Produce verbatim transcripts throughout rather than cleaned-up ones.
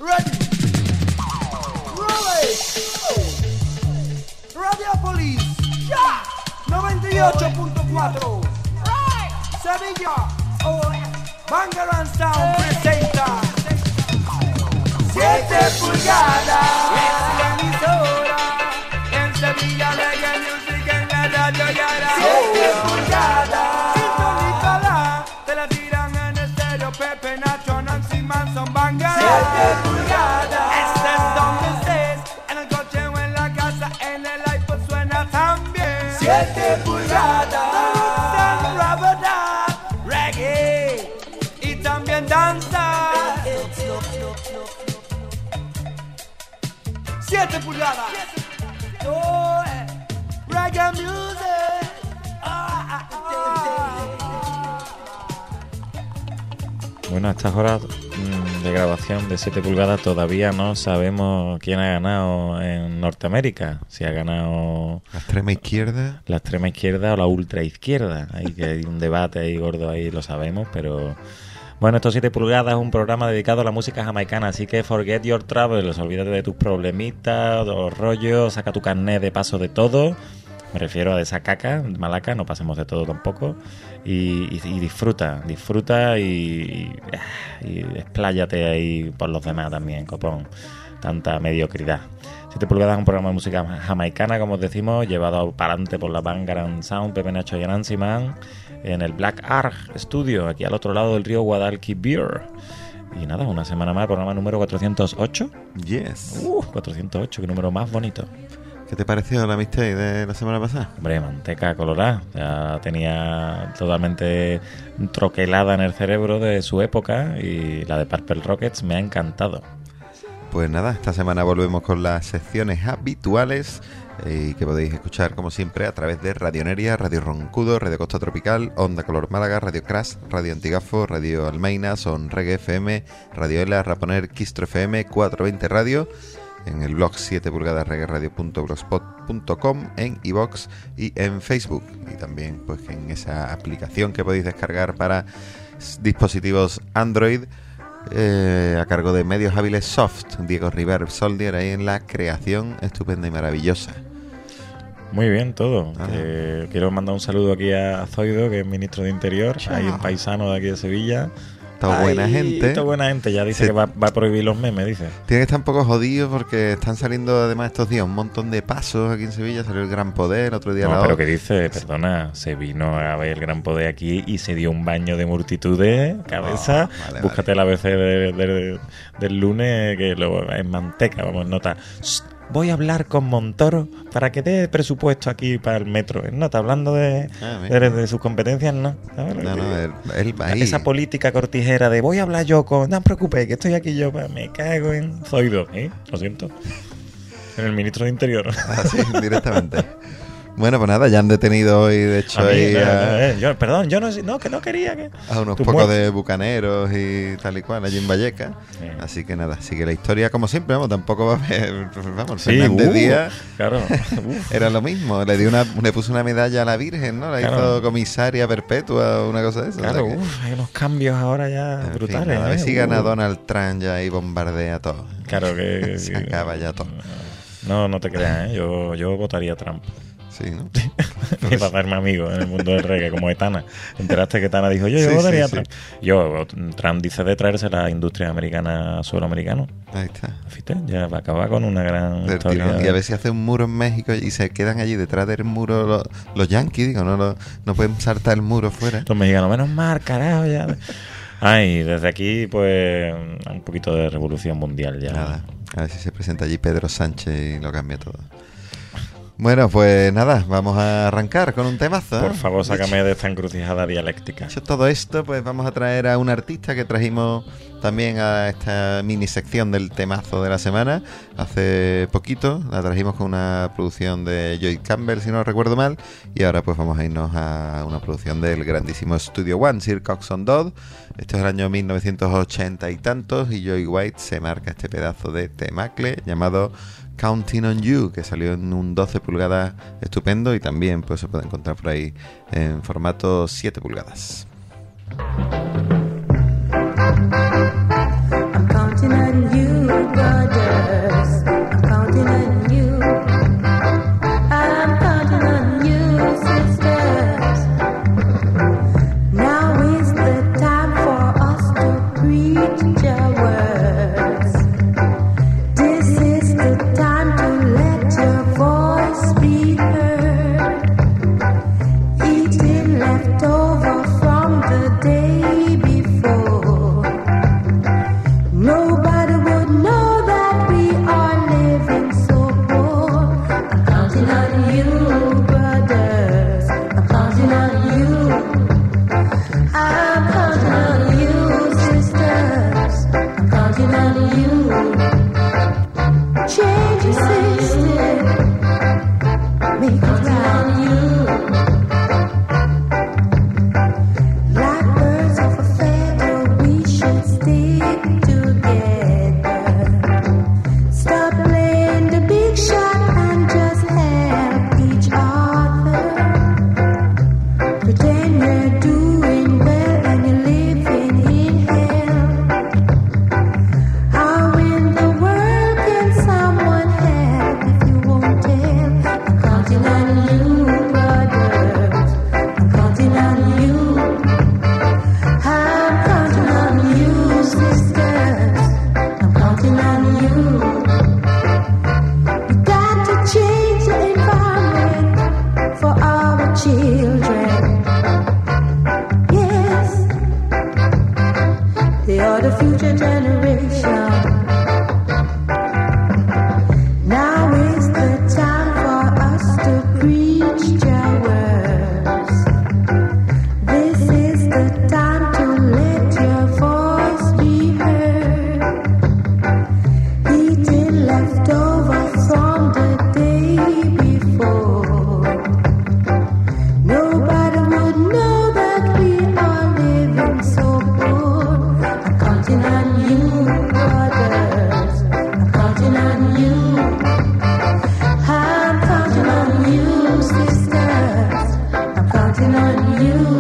Ready. Roll it. Radiopolis. Ya. noventa y ocho punto cuatro. Sevilla. Bangaran Sound presenta siete pulgadas. Es la emisora. En Sevilla Reggae Music en la radio Yara. siete pulgadas. Sintonícala. Te la tiran en estéreo. Pepe, Nacho, Nancy Manson, Bangaran. siete pulgadas. Estés donde estés. En el coche o en la casa. En el iPod suena también. siete pulgadas. Reggae. Y también danza. siete pulgadas. Oh, eh. Reggae music. Ah, ah, ah. Bueno, a estas horas mmm, de grabación de siete pulgadas todavía no sabemos quién ha ganado en Norteamérica. Si ha ganado la extrema izquierda, la extrema izquierda o la ultra izquierda. Hay que hay un debate ahí gordo ahí, lo sabemos, pero bueno, estos siete pulgadas es un programa dedicado a la música jamaicana, así que forget your troubles, olvídate de tus problemitas, de los rollos, saca tu carnet de paso de todo. Me refiero a de esa caca, malaca, no pasemos de todo tampoco. Y, y, y disfruta, disfruta y, y, y expláyate ahí por los demás también, copón. Tanta mediocridad. siete pulgadas es un programa de música jamaicana, como os decimos, llevado para adelante por la Bangaran Sound, Pepe, Nacho y Nancy Man, en el Black Ark Studio, aquí al otro lado del río Guadalquivir. Y nada, una semana más, programa número cuatrocientos ocho. Yes. Uh, cuatrocientos ocho, qué número más bonito. ¿Qué te pareció la mixtape de la semana pasada? Hombre, manteca colorada. Ya tenía totalmente troquelada en el cerebro de su época y la de Purple Rockets me ha encantado. Pues nada, esta semana volvemos con las secciones habituales eh, y que podéis escuchar como siempre a través de Radioneria, Radio Roncudo, Radio Costa Tropical, Onda Color Málaga, Radio Crash, Radio Antigafo, Radio Almeina, Son Reggae F M, Radio Ela, Raponer, Quistro F M, cuatrocientos veinte Radio, en el blog siete pulgadas reggae radio punto blogspot punto com, en iVoox y en Facebook, y también pues en esa aplicación que podéis descargar para dispositivos Android, eh, a cargo de Medios Hábiles Soft, Diego River Soldier, ahí en la creación estupenda y maravillosa. Muy bien todo. Ah. Eh, quiero mandar un saludo aquí a Zoido, que es ministro de Interior. Chao. Hay un paisano de aquí de Sevilla. Toda buena gente. Toda buena gente, ya dice Sí. que va, va a prohibir los memes, dice. Tiene que estar un poco jodido porque están saliendo además estos días un montón de pasos aquí en Sevilla. Salió el Gran Poder, otro día No, la pero O. que dice, perdona, se vino a ver el Gran Poder aquí y se dio un baño de multitudes, cabeza. Oh, vale, Búscate vale. la A B C de, de, de, del lunes, que lo, es manteca, vamos, nota. Shh, voy a hablar con Montoro para que dé presupuesto aquí para el metro. No, está hablando de, Ah, mira. de, de sus competencias, ¿no? ¿Sabes lo No, que- no, él, él va ahí. Esa política cortijera de voy a hablar yo con... No os preocupéis, que estoy aquí yo, me cago en Zoido. ¿Eh? Lo siento. En el ministro de Interior. Ah, sí, directamente. Bueno, pues nada, ya han detenido hoy, de hecho, A mí, ahí eh, a, eh, yo, perdón, yo no, no, que no quería que... a unos Tú pocos muer- de bucaneros y tal y cual allí en Vallecas. Sí. Así que nada, sigue la historia como siempre, vamos, tampoco va a haber, vamos, Sí, Fernández uh, Díaz claro. Uf. era lo mismo, le dio una, le puso una medalla a la Virgen, ¿no? La Claro. hizo comisaria perpetua o una cosa de eso. Claro, o sea que, uf, hay unos cambios ahora ya en fin, brutales. nada, a ver ¿eh? si gana Uh. Donald Trump ya y bombardea todo. Claro que... Se acaba ya todo. No, no te creas, ¿eh? Yo, yo votaría a Trump. Sí, ¿no? Y para hacerme amigo en el mundo del reggae, como Etana. ¿Enteraste que Etana dijo, yo, yo Sí, votaría sí, a Trump? Yo, Trump dice de traerse la industria americana a suelo americano. Ahí está. ¿Viste? Ya va a acabar con una gran Del historia. tirón. Y a ver si hace un muro en México y se quedan allí detrás del muro los, los yanquis, digo, no, lo- no pueden saltar el muro fuera. Los mexicanos, menos mal, carajo, ya. Ay, desde aquí, pues, un poquito de revolución mundial ya. Nada, a ver si se presenta allí Pedro Sánchez y lo cambia todo. Bueno, pues nada, vamos a arrancar con un temazo. Por favor, sácame de esta encrucijada dialéctica. Dicho todo esto, pues vamos a traer a un artista que trajimos también a esta mini sección del temazo de la semana hace poquito. La trajimos con una producción de Joy Campbell, si no recuerdo mal, y ahora pues vamos a irnos a una producción del grandísimo Studio One, Sir Coxsone Dodd. Esto es el año mil novecientos ochenta y tantos y Joey White se marca este pedazo de temacle llamado Counting on You, que salió en un doce pulgadas estupendo y también pues se puede encontrar por ahí en formato siete pulgadas. I'm counting on you. counting on you.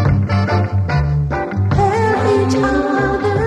Help each other.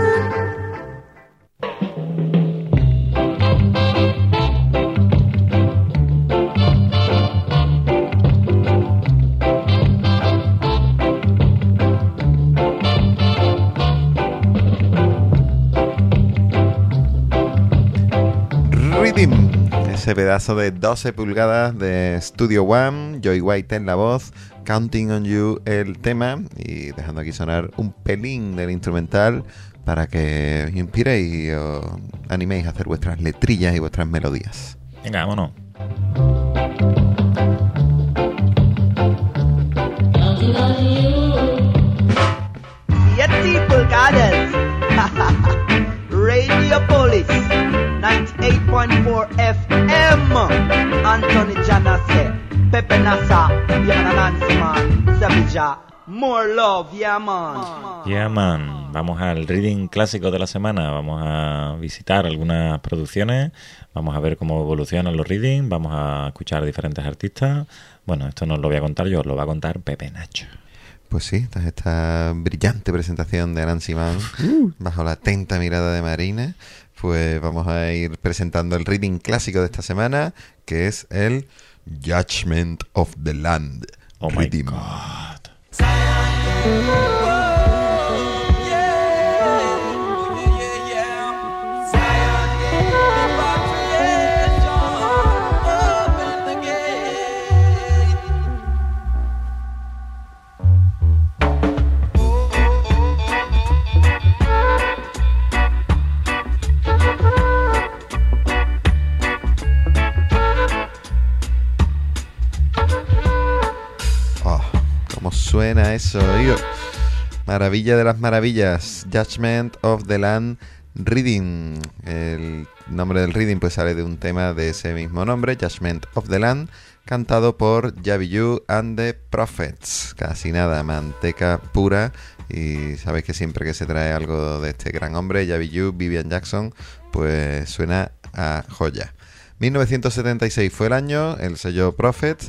Ese pedazo de doce pulgadas de Studio One, Joey White en la voz, Counting on You el tema, y dejando aquí sonar un pelín del instrumental para que os inspiréis y os animéis a hacer vuestras letrillas y vuestras melodías. Venga, vámonos. siete pulgadas. Radio Police ninety-eight point four F M. Anthony Janase, Pepe Nasa, Yana Nancy Man, Sevilla. More love, yeah man. Yeah man. Vamos al reading clásico de la semana. Vamos a visitar algunas producciones. Vamos a ver cómo evolucionan los readings. Vamos a escuchar diferentes artistas. Bueno, esto no os lo voy a contar yo, os lo va a contar Pepe Nacho. Pues sí, tras esta brillante presentación de Nancy Mann, bajo la atenta mirada de Marina, pues vamos a ir presentando el reading clásico de esta semana, que es el Judgment of the Land. Oh my Reading. God. Suena eso, digo. Maravilla de las maravillas. Judgment of the Land Reading. El nombre del reading pues sale de un tema de ese mismo nombre, Judgment of the Land, cantado por Javi Yu and the Prophets. Casi nada, manteca pura. Y sabéis que siempre que se trae algo de este gran hombre, Javi Yu, Vivian Jackson, pues suena a joya. mil novecientos setenta y seis fue el año, el sello Prophet,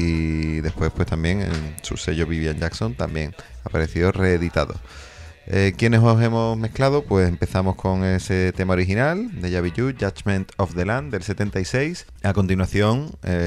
y después pues también en su sello Vivian Jackson también apareció reeditado. Eh, ¿Quiénes os hemos mezclado? Pues empezamos con ese tema original de Javi Yu, Judgment of the Land, del setenta y seis. A continuación,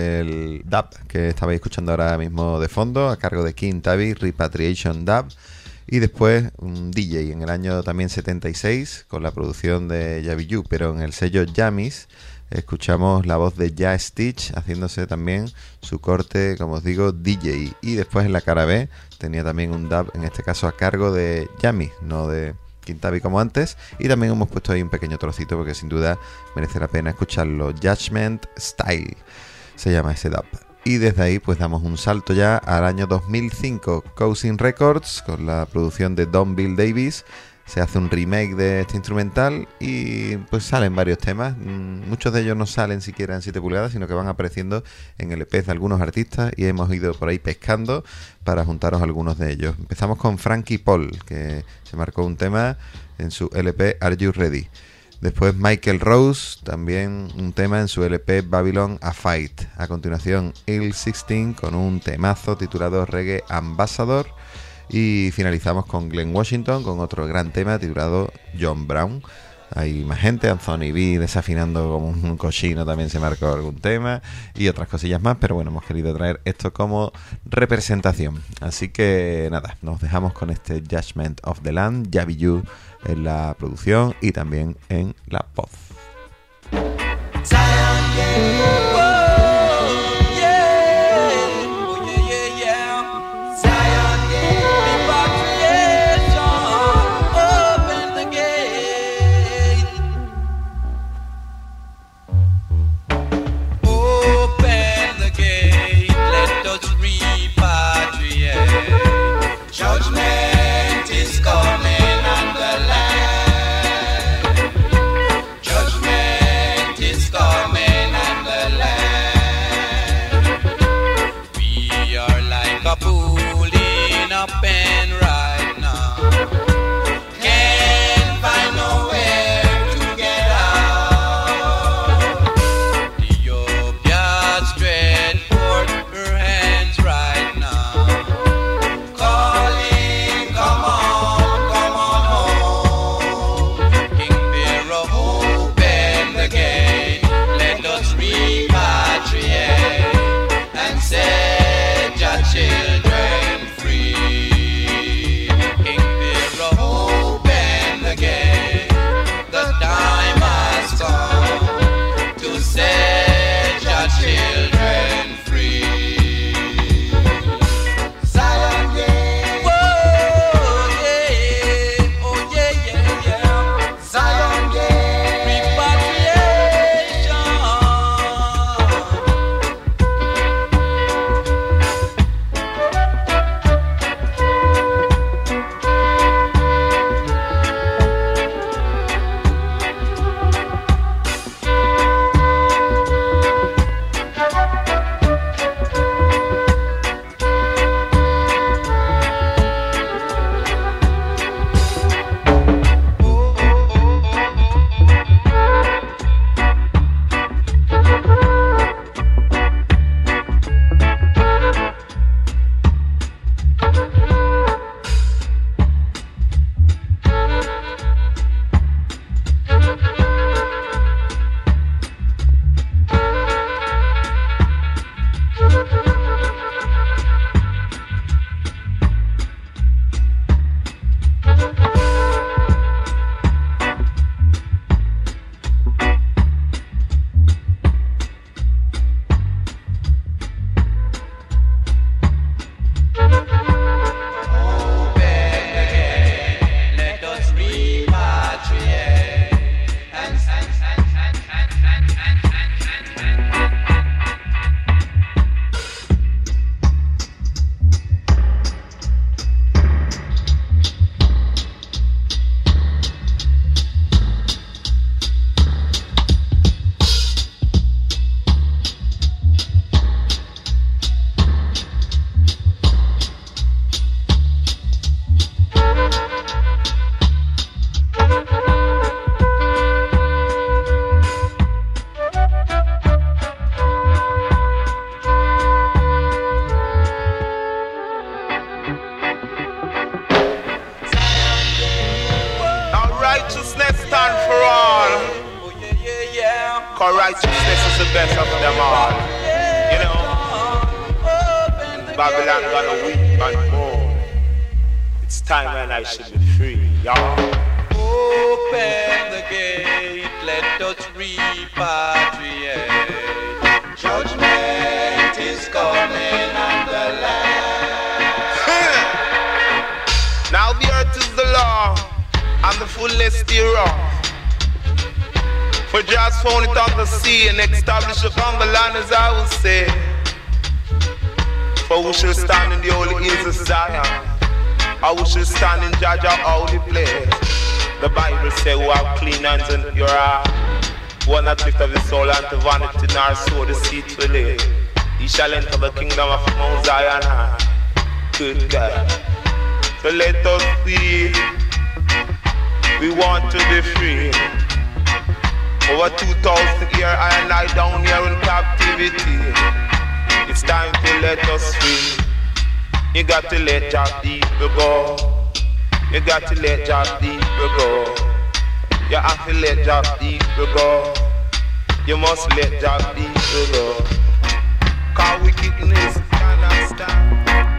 el dub que estabais escuchando ahora mismo de fondo, a cargo de King Tabby, Repatriation Dub. Y después un D J en el año también setenta y seis, con la producción de Javi Yu, pero en el sello Jamis. Escuchamos la voz de Ja Stitch haciéndose también su corte, como os digo, D J. Y después en la cara B tenía también un dub, en este caso a cargo de Yami, no de Quintavi como antes. Y también hemos puesto ahí un pequeño trocito porque sin duda merece la pena escucharlo. Judgment Style se llama ese dub. Y desde ahí pues damos un salto ya al año dos mil cinco. Cousin Records, con la producción de Don Bill Davis, se hace un remake de este instrumental y pues salen varios temas. Muchos de ellos no salen siquiera en siete pulgadas, sino que van apareciendo en el E P de algunos artistas y hemos ido por ahí pescando para juntaros algunos de ellos. Empezamos con Frankie Paul, que se marcó un tema en su L P Are You Ready. Después Michael Rose, también un tema en su L P Babylon A Fight. A continuación Il dieciséis con un temazo titulado Reggae Ambassador. Y finalizamos con Glenn Washington con otro gran tema titulado John Brown. Hay más gente, Anthony B desafinando como un cochino también se marcó algún tema y otras cosillas más, pero bueno, hemos querido traer esto como representación. Así que nada, nos dejamos con este Judgment of the Land, Javi Yu en la producción y también en la voz. Judgment is coming on the land. Judgment is coming on the land. We are like a pool in a pen right now. Can't find nowhere to get out. Ethiopia stretched forth her hands right now. and for all. Oh yeah, yeah, yeah. Cause righteousness is the best of them all. You know, Babylon gonna weep and mourn. It's time when I should be free, y'all. Open the gate, let us repatriate. Judgment is coming on the land. Now the earth is the law, and the fullness thereof. For just found it on the sea, and established upon the land, as I will say. For who shall stand in the holy hills of Zion? Or who shall stand in Jaja holy place? The Bible says, who have clean hands and pure heart, who will not lift up his soul unto vanity, nor sow the seed to live. He shall enter the kingdom of Mount Zion high. Good God. So let us see. We want to be free. Over two thousand years I and I down here in captivity. It's time to let us free. You got to let your people go. You got to let your people go. You have to let your people go. You must let your people go. Cause wickedness cannot stand.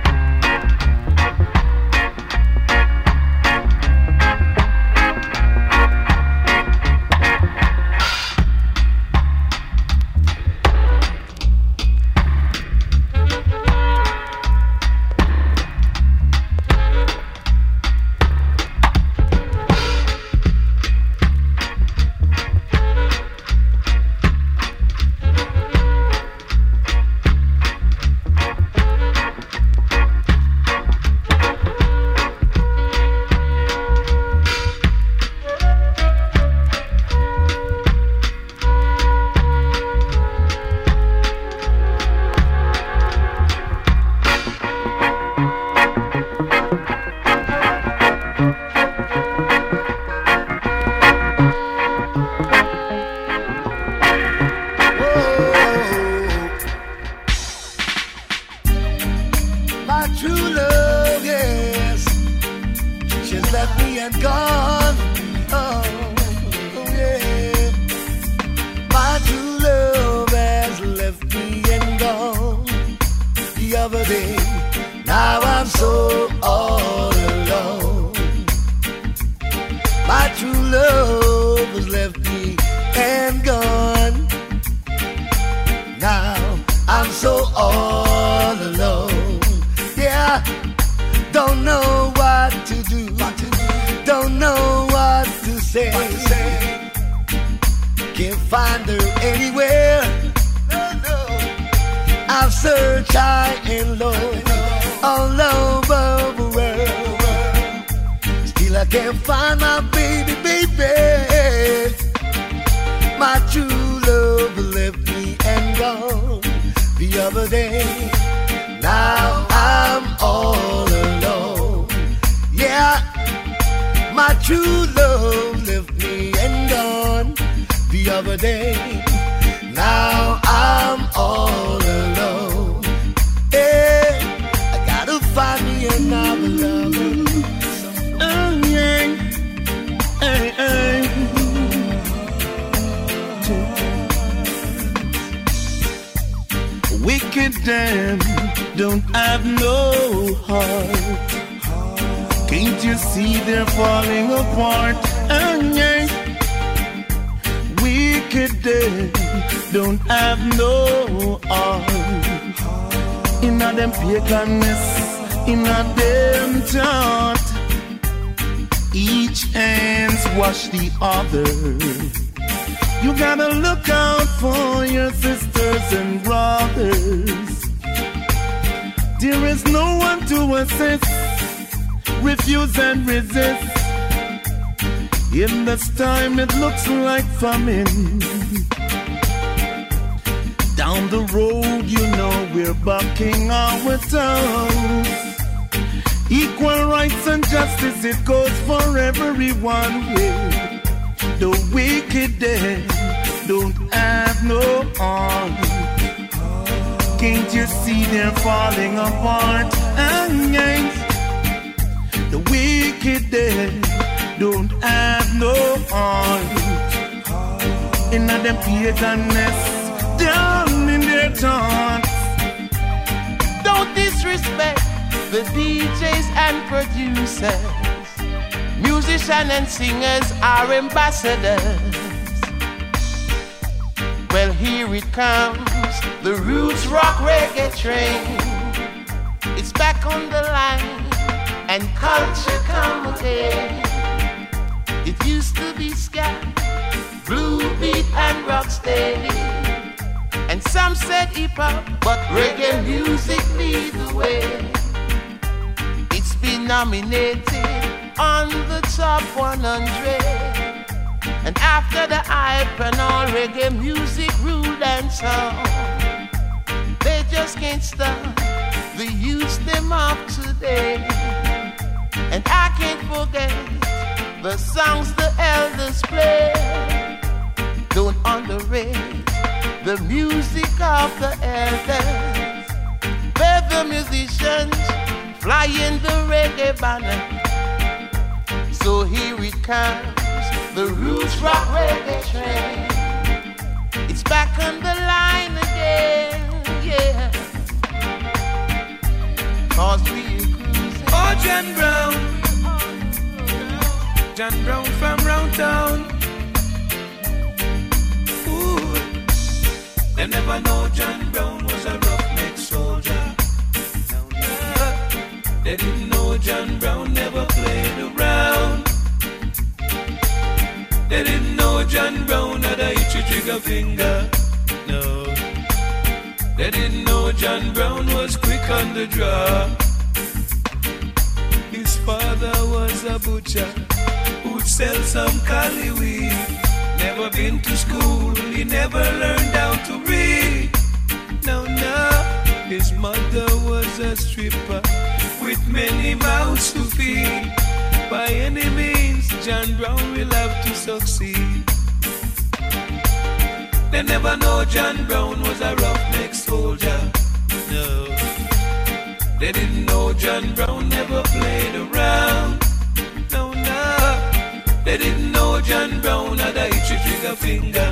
Famine. Down the road, you know we're bucking our tongues. Equal rights and justice, it goes for everyone. Yeah. The wicked dead don't have no arm. Can't you see they're falling apart? And yes, the wicked dead don't have no arm. of them paganness down in their thoughts. Don't disrespect the D Js and producers. Musicians and singers are ambassadors. Well, here it comes, the roots rock reggae train. It's back on the line, and culture come again. It used to be ska, blue beat and rock steady, and some said hip hop, but reggae music lead the way. It's been nominated on the top one hundred, and after the hype and all, reggae music ruled and song. They just can't stop the youth them of today, and I can't forget the songs the elders play. Don't underrate the music of the elders. They're the musicians flying the reggae banner. So here it comes, the roots rock reggae train. It's back on the line again, yeah. Cause we are cruising. Oh, John Brown, John Brown from round town. Ooh, they never know John Brown was a roughneck soldier. They didn't know John Brown never played around. They didn't know John Brown had a itchy trigger finger. No. They didn't know John Brown was quick on the draw. His father was a butcher who'd sell some cali weed. Never been to school, he never learned how to read. No, no. His mother was a stripper with many mouths to feed. By any means, John Brown will have to succeed. They never know John Brown was a roughneck soldier. No. They didn't know John Brown never played around. No, no. They didn't know John Brown had a itchy trigger finger.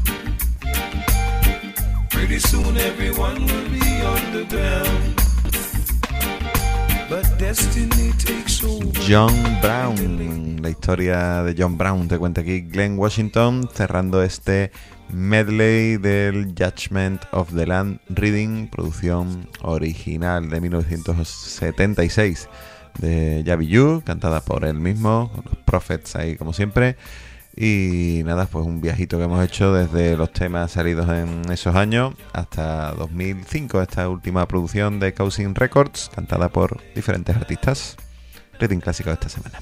Pretty soon everyone will be on the ground. But destiny takes over. John Brown, la historia de John Brown, te cuenta aquí Glenn Washington, cerrando este medley del Judgment of the Land Reading, producción original de mil novecientos setenta y seis de Yabi Yu, cantada por él mismo, con los Prophets ahí como siempre. Y nada, pues un viajito que hemos hecho desde los temas salidos en esos años hasta dos mil cinco, esta última producción de Cousin Records, cantada por diferentes artistas. Reading clásico de esta semana.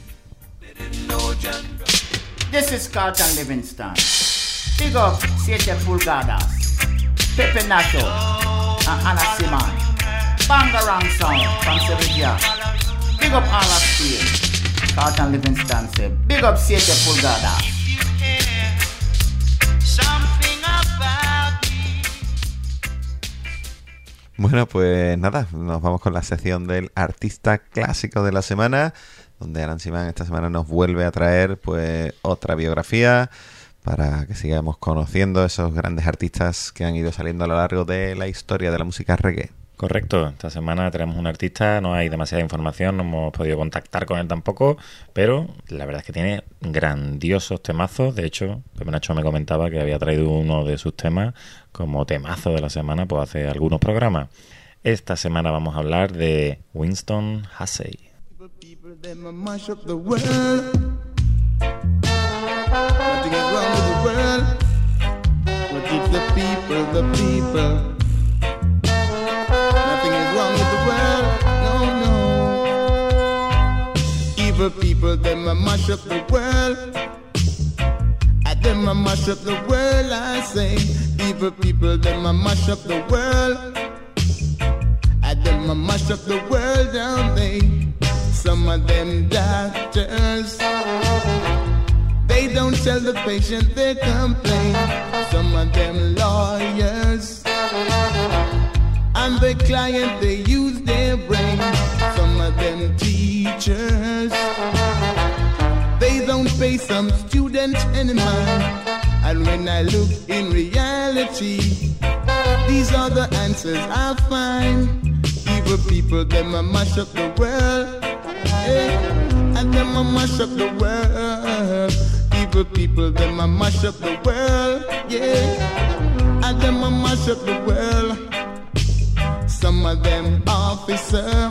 This is Carlton Livingston. Big up siete pulgadas, Pepe Nacho, and Anna Simon. Bangarang sound from Sevilla. Big up all of Steel. Carlton Livingston said, big up siete pulgadas. Bueno, pues nada, nos vamos con la sección del artista clásico de la semana, donde Alan Simán esta semana nos vuelve a traer pues otra biografía para que sigamos conociendo esos grandes artistas que han ido saliendo a lo largo de la historia de la música reggae. Correcto, esta semana tenemos un artista, no hay demasiada información, no hemos podido contactar con él tampoco, pero la verdad es que tiene grandiosos temazos. De hecho, Pepe Nacho me comentaba que había traído uno de sus temas como temazo de la semana, pues hace algunos programas. Esta semana vamos a hablar de Winston Hussey. Evil people, them a mash up the world. And them a mash up the world, I say. Evil people, them a mash up the world. And them a mash up the world, don't they? Some of them doctors, they don't tell the patient their complaint. Some of them lawyers, and the client, they use their brain. Some of them teachers, they don't pay some students any mind. And when I look reality. These are the answers I find. Evil people, them a mash up the world. Yeah. And them a mash up the world. Evil people, them a mash up the world. Yeah. And them a mash up the world. Some of them officer.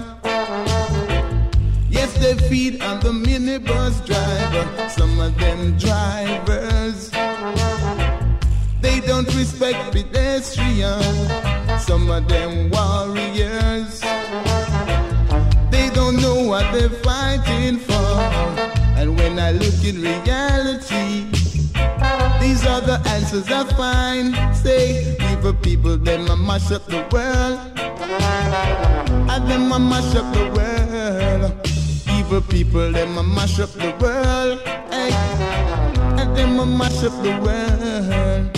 Yes, they feed on the minibus driver. Some of them drivers. They don't respect pedestrians. Some of them warriors. They don't know what they're fighting for. And when I look in reality, these are the answers I find. Say, evil people, them a mash up the world. And them a mash up the world. Evil people, them a mash up the world. Hey. And them a mash up the world.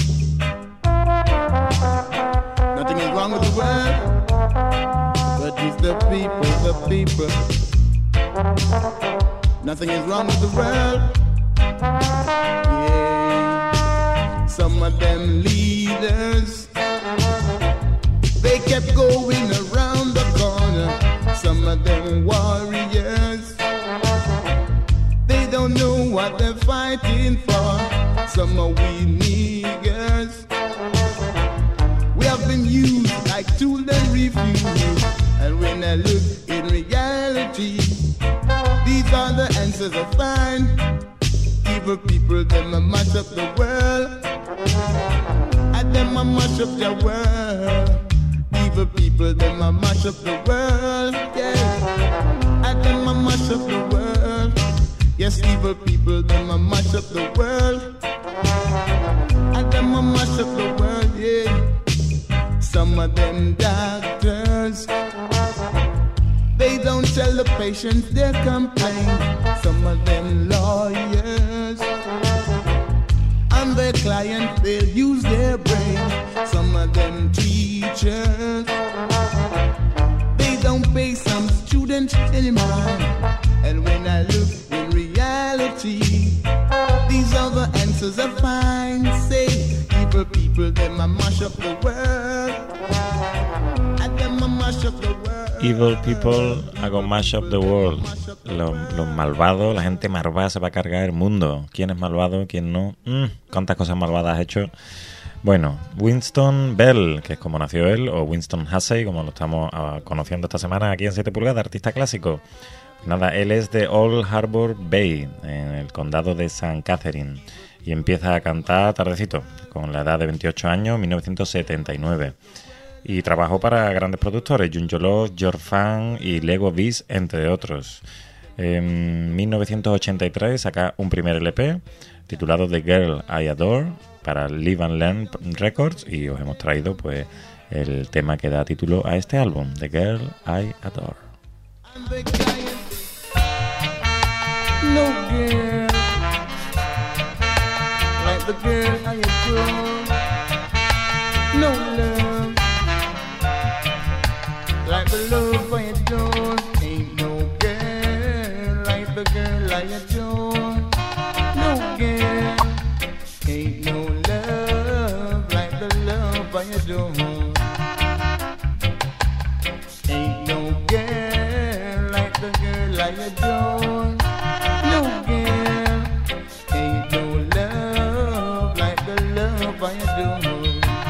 Nothing is wrong with the world, but it's the people, the people. Nothing is wrong with the world. Yeah. Some of them leaders, they kept going around the corner. Some of them warriors, they don't know what they're fighting for. Some are we niggers. We have been used like tools and refused. And when I look in reality, these are the answers I find. Evil people, them a mash up the world. And them a mash up the world. Evil people, them a mash up the world. Yeah. And them a mash up the world. Yes, evil people, them a mash up the world. And them a mash up the world, yeah. Some of them doctors, they don't tell the patients their complaint. Some of them lawyers, and their clients, they'll use their brain. Some of them teachers, they don't pay some students any mind. And when I look in reality, these are the answers I find. Say, evil people, them a mash up the world. And them a mash up the world. Evil people are gonna mash up the world. Los, los malvados, la gente malvada se va a cargar el mundo. ¿Quién es malvado? ¿Quién no? Mm, ¿Cuántas cosas malvadas ha hecho? Bueno, Winston Bell, que es como nació él, o Winston Hussey, como lo estamos uh, conociendo esta semana aquí en siete pulgadas, artista clásico. Nada, él es de Old Harbor Bay, en el condado de San Catherine, y empieza a cantar tardecito, con la edad de veintiocho años, mil novecientos setenta y nueve. Y trabajó para grandes productores, Jun Jolov, George Funk y Lego Beast, entre otros. En mil novecientos ochenta y tres saca un primer L P titulado The Girl I Adore para Live and Learn Records, y os hemos traído pues el tema que da título a este álbum, The Girl I Adore. No girl like the girl I adore. No love like the love I adore. Ain't no girl like the girl I adore. No girl, ain't no love like the love I adore. Ain't no girl like the girl I adore. No girl, ain't no love like the love I adore.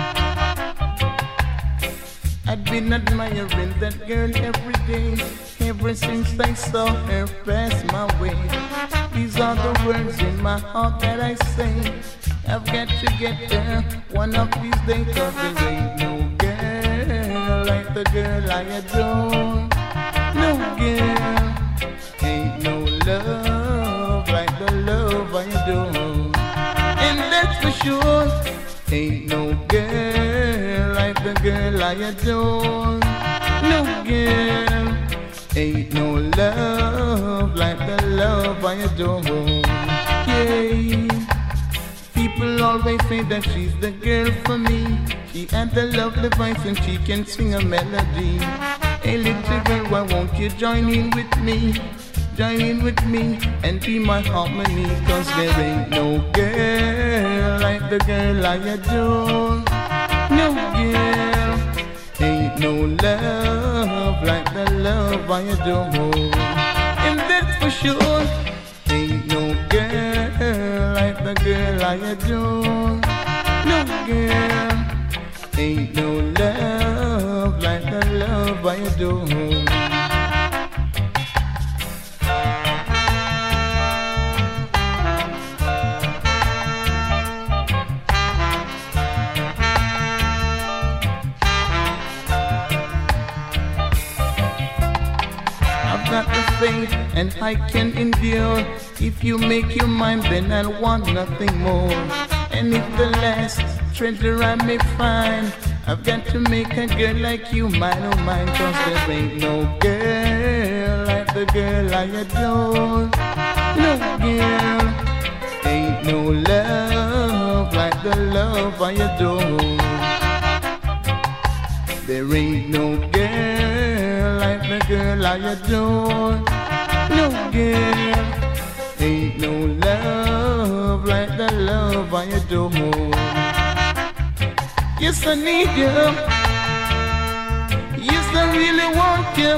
I've been admiring that girl every day, ever since I saw her pass my way. These are the words in my heart that I say. I've got to get there one of these days, 'cause there ain't no girl like the girl I adore. No girl, ain't no love like the love I adore. And that's for sure, ain't no girl like the girl I adore. No girl, ain't no love like the love I adore. Yeah. People always say that she's the girl for me. She has a lovely voice and she can sing a melody. Hey little girl, why won't you join in with me? join with me and be my harmony, cause there ain't no girl like the girl I adore. No girl, ain't no love like the love I adore. And that's for sure, ain't no girl like the girl I adore. No girl, ain't no love like the love I adore. Got the faith and I can endure. If you make your mind, then I'll want nothing more. And if the last treasure I may find, I've got to make a girl like you mine, oh mine. Cause there ain't no girl like the girl I adore. No girl, ain't no love like the love I adore. There ain't no girl like the girl I adore. No girl, ain't no love like the love I adore. Yes, I need you. Yes, I really want you.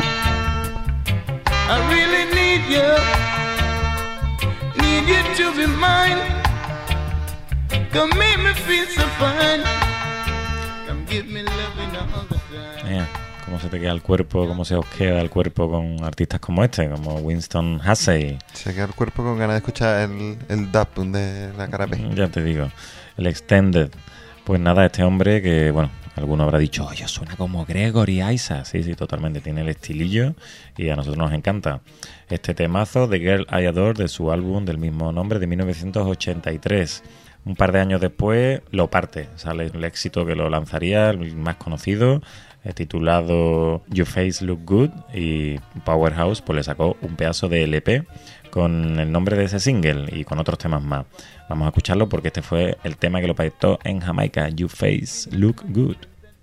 I really need you. Need you to be mine. Come make me feel so fine. Come give me loving all the time. Yeah. Cómo se te queda el cuerpo, cómo se os queda el cuerpo con artistas como este, como Winston Hussey. Se queda el cuerpo con ganas de escuchar el, el dub de la cara B. Ya te digo, el Extended. Pues nada, este hombre que, bueno, alguno habrá dicho, oye, suena como Gregory Isaac. Sí, sí, totalmente, tiene el estilillo y a nosotros nos encanta. Este temazo de Girl I Adore de su álbum del mismo nombre de mil novecientos ochenta y tres. Un par de años después lo parte, sale el éxito que lo lanzaría, el más conocido, titulado Your Face Look Good, y Powerhouse pues le sacó un pedazo de L P con el nombre de ese single y con otros temas más. Vamos a escucharlo porque este fue el tema que lo patentó en Jamaica, Your Face Look Good.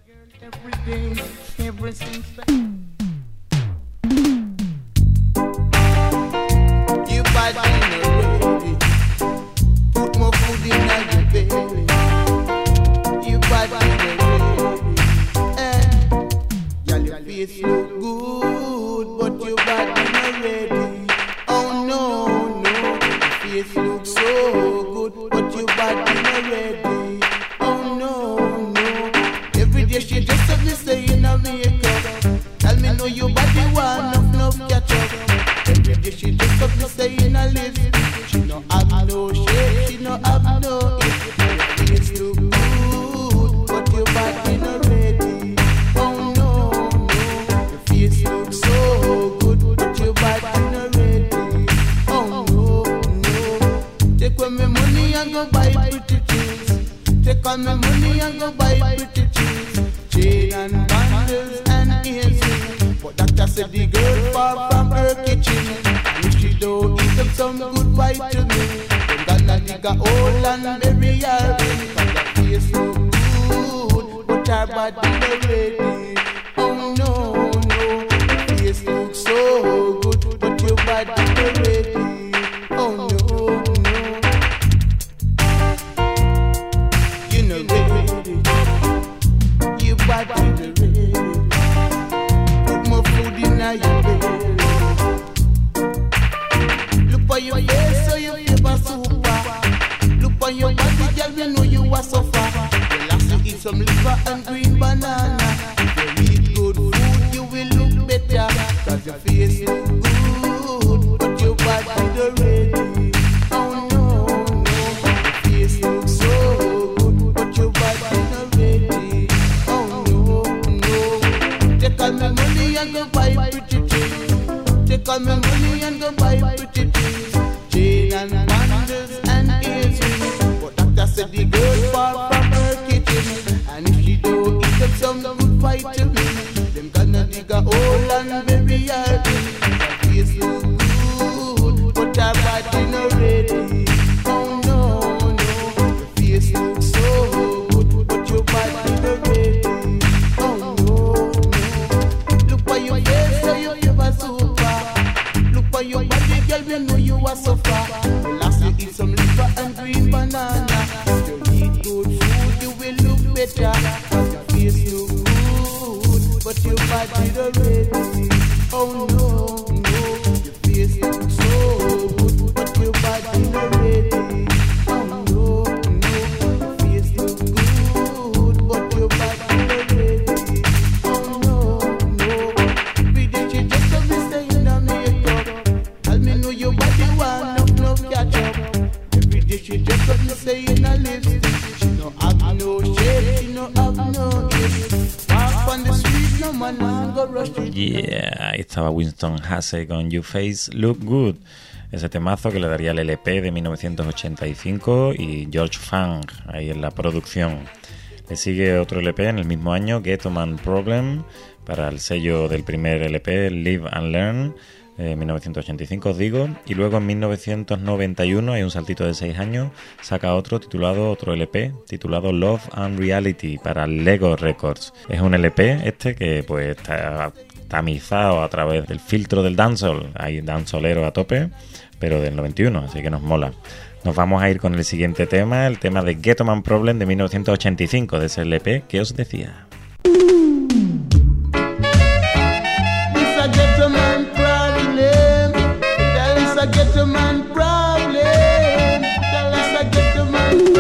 You bad already. Put more food in your belly. You bad already. Face look good, but your body not ready. Oh no, no. Your face look so good, but your body not ready. Oh no, no. Every day she just have me saying a makeup. Tell me no your body want enough, enough catch up. Every day she just have me saying a lipstick. She no have no shape, she no have no it. Your face look good, but your body not ready. Oh no. Face look so good, but your body not ready. Oh no, no. Take all my money and go buy pretty things. Take all my money and go buy pretty things. Chain and bangles and earrings. But doctor said the girl far from her kitchen. And if she don't eat up some good vitamin, then gonna dig a hole and bury her. Cause her face look good, but her body not ready. Oh no. Face look so good, but your body not ready. Oh no, no. You not ready. Your body not ready. Put more food in your belly. Look for your face so you feel super. Look for your body, girl, you know you are so far. You last to eat some liver and green banana. If you eat good food, you will look better. Cause your face look good, but your body not ready. Oh no, no. Your face look so good, but your body not ready. Oh no, no. Take all my money and go buy pretty things. Take all my money and go buy pretty things. Chain and bangles and earrings. But doctor said the girl far from her kitchen. And if she don't eat up some good vitamin, them gonna dig a hole and bury her. Her face look good, but her body not ready. Oh no, no. Your face look so good, but your body not ready. Oh no, no. Look for your face so you ever super. Look for your body, girl, we know you are suffer. The last you eat some liver and green banana. You eat good food, you will look better. Cause your face look good, but your body already. Oh no, no, your face look so good, but your body already. Oh no, no, your face look good, but your body already. Oh no, no, we did you just to be saying on makeup. Tell me know your body want no no catch up. Every day she just got me saying a lipstick. She no have no shape, she no have no hips. Walk on the street, no man now go rush it. Yeah, ahí estaba Winston Hussey con You Face Look Good. Ese temazo que le daría el L P de mil novecientos ochenta y cinco y George Funk ahí en la producción. Le sigue otro L P en el mismo año, Ghetto Man Problem, para el sello del primer L P, Live and Learn, en mil novecientos ochenta y cinco os digo, y luego en mil novecientos noventa y uno, hay un saltito de seis años, saca otro titulado, otro L P, titulado Love and Reality, para Lego Records. Es un L P este que pues está tamizado a través del filtro del dancehall, hay dancehallero a tope, pero del noventa y uno, así que nos mola. Nos vamos a ir con el siguiente tema, el tema de Ghetto Man Problem de mil novecientos ochenta y cinco, de ese L P que os decía. I get a man problem. Tell us I get a man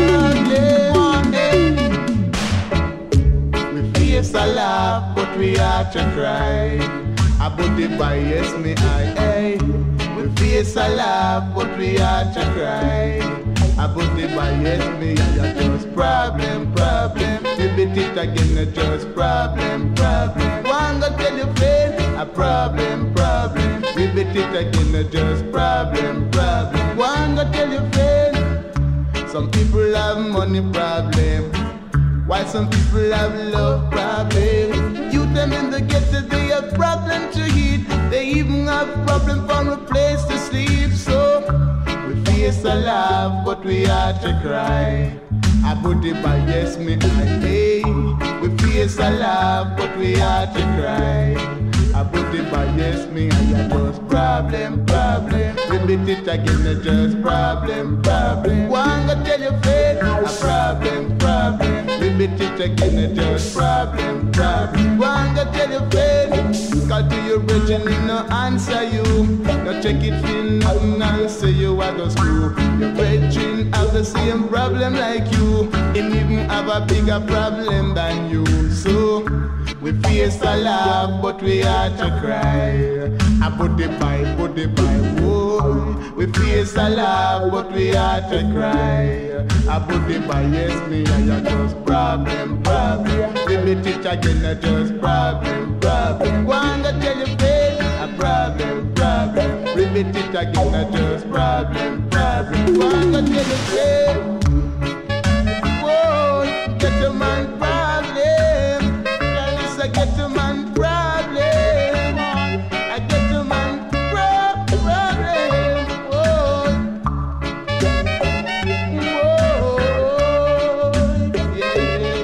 problem. We face a laugh, but we have to cry. About the bias me eye. Hey. We face a laugh, but we have to cry. About the bias me eye. Just problem, problem. We beat it again, it's just problem, problem. One go tell you friend, a problem, problem. We beat it again, it's just problem, problem. One go tell your friend. Some people have money problem, while some people have love problem. You them in the ghetto, they have problem to eat. They even have problem for a place to sleep. So we face a laugh, but we have to cry. I put it by yes, me I hey. We face a laugh, but we have to cry. I put it by yes, me I just problem, problem. Repeat it again, it's just problem, problem. One go tell your friend, a problem, problem. Repeat it again, it's just problem, problem. One go tell your friend, call to your brethren, he no answer you. No check it in, nothing answer you, I go screw. Your brethren have the same problem like you, and even have a bigger problem than you. So we face a laugh, but we have to cry. I put it by, put it by, whoa. We face a laugh, but we have to cry. I put it by, yes, me, I just problem, problem. Repeat it again, I just problem, problem. One go tell you, babe, a problem, problem. Repeat it again, I just problem, problem. One go tell you, babe, whoa, get a man problem. I get a man problem. I get a man pro- problem. Whoa. Whoa. Yeah,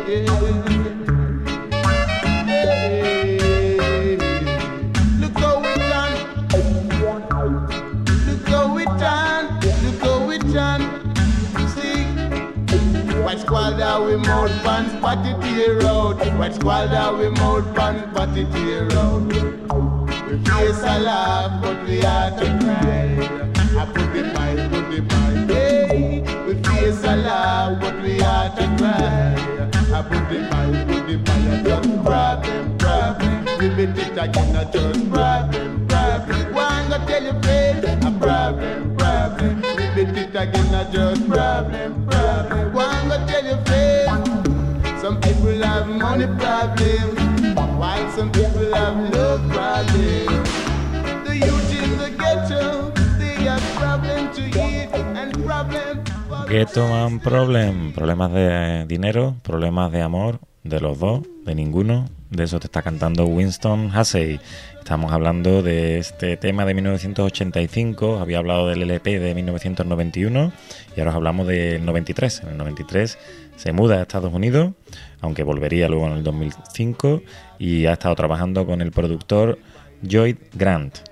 yeah. Look how we done. Look how we done. Look how we done. See, white squad are we mouth pants, party tear out. White squad are we mouth pants, party tear out. We face a laugh, but we have to cry. I put it by, put it by, hey. We face a laugh, but we have to cry. I put it by, put it by, I just problem, problem. We beat it again, I just problem, problem. One go tell you friend, a problem, problem. We beat it again, I just problem, problem. One go tell you friend. Some people have money problem, while some people have love problem. The youth in the ghetto, they have problem to eat and problem. Ghetto Man Problem, problemas de dinero, problemas de amor, de los dos, de ninguno. De eso te está cantando Winston Hussey. Estamos hablando de este tema de mil novecientos ochenta y cinco, había hablado del L P de mil novecientos noventa y uno y ahora os hablamos del noventa y tres. En el noventa y tres se muda a Estados Unidos, aunque volvería luego en el dos mil cinco, y ha estado trabajando con el productor Lloyd Grant.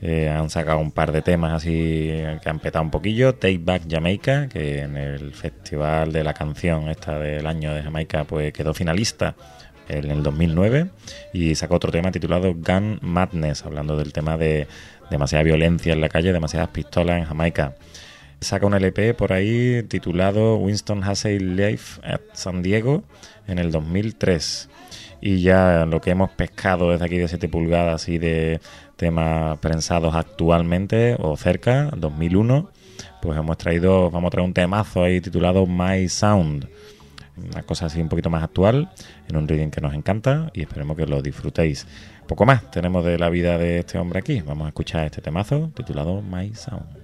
Eh, han sacado un par de temas así que han petado un poquillo. Take Back Jamaica, que en el festival de la canción esta del año de Jamaica pues quedó finalista en el dos mil nueve, y sacó otro tema titulado Gun Madness, hablando del tema de demasiada violencia en la calle, demasiadas pistolas en Jamaica. Saca un L P por ahí titulado Winston Hussey Live at San Diego en el dos mil tres. Y ya lo que hemos pescado desde aquí de siete pulgadas y de temas prensados actualmente o cerca, dos mil uno, pues hemos traído, vamos a traer un temazo ahí titulado My Sound, una cosa así un poquito más actual, en un reading que nos encanta y esperemos que lo disfrutéis. Poco más tenemos de la vida de este hombre aquí, vamos a escuchar este temazo titulado My Sound.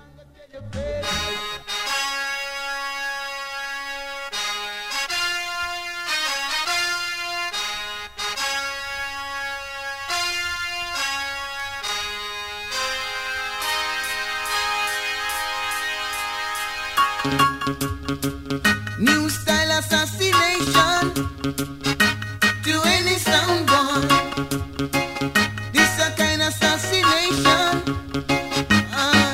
New style assassination to any sound boy. This a kind of assassination. Uh,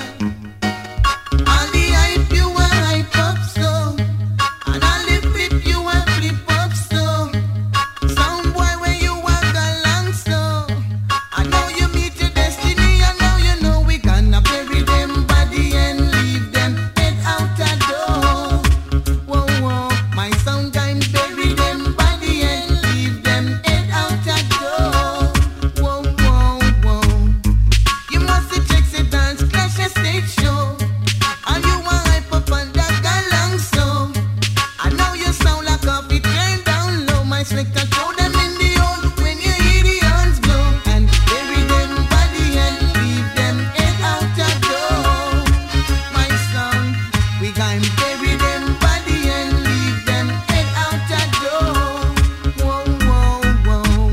all the hype you a hype up so, and all the flip you a flip up so. Sound boy when you walk along so, I know you meet your destiny. I know you know we gonna bury them body and leave them head out the door. Whoa, whoa, my sound time bury them body and leave them head out the door. Whoa, whoa, whoa. You must have checked the dance clash and stage show. And you want hype up and that galang so. I know you sound like a bit turned down low. My selector throw them in the hole when you hear the horns blow. And bury them body and leave them head out the door. My sound, we can bury them body and leave them head out the door. Whoa, whoa, whoa.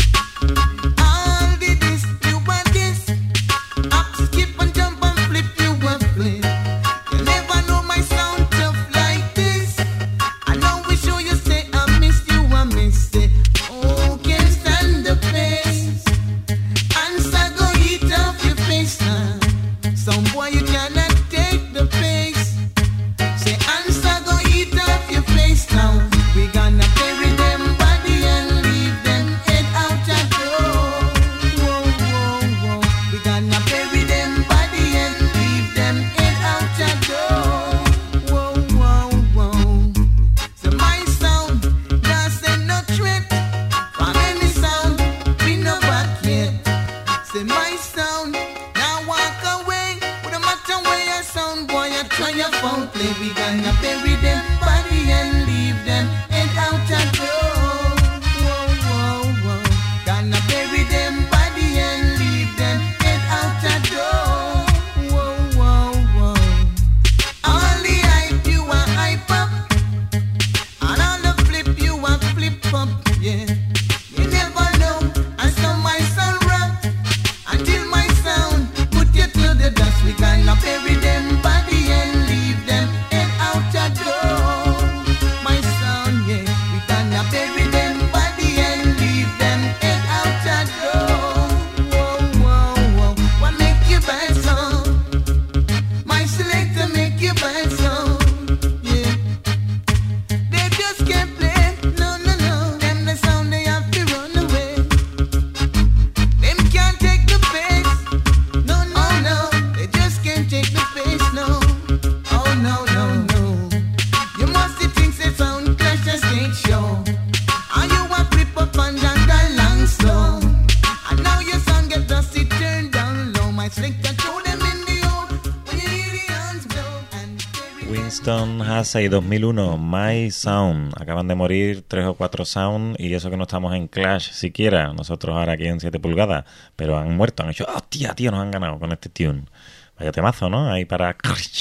All the this, you want this. Up, skip and jump and flip, you a flip. You never know my sound tough like this. I know we show you say I miss you, I miss it. Oh, can't stand the pace. Answer go eat off your face now. Some boy you cannot take the pace. Say answer go eat off your face now. We gonna bury them body and leave them head out the door. Whoa, whoa, whoa. We gonna bury them body and leave them head out the door. Whoa, whoa, whoa. So my sound doesn't no threat from any sound. We no back yet. Say my sound now walk away. With a matter where your sound boy you try your phone play. We gonna bury them body and leave them head out the door. Whoa, whoa, whoa. Gonna bury them body and leave them head out the door. Whoa, whoa, whoa. All the hype you a hype up, and all the flip you a flip up, yeah. You never know, I saw my sound rap until my sound put you to the dust. We gonna bury them body and leave them head out the door. My sound, yeah. We gonna bury them body and leave them head out the door. Whoa, whoa, whoa. What make you bad sound? My selector make you bad sound, yeah. They just can't play, no, no, no. Them the sound they have to run away. Them can't take the pace, no, no, no. They just can't take the pace, no. Oh, no, no, no. You must see things that sound clash and stage show. And you want flip up and down the long slow. And now your sound get dusty, turn down low. My selector throw them in the hole when you hear the hands blow. And bury them. Winston Hussey dos mil uno, My Sound. Acaban de morir tres o cuatro sound y eso que no estamos en Clash siquiera, nosotros ahora aquí en siete pulgadas, pero han muerto, han hecho, hostia, tío, nos han ganado con este tune. Vaya temazo, ¿no? Ahí para...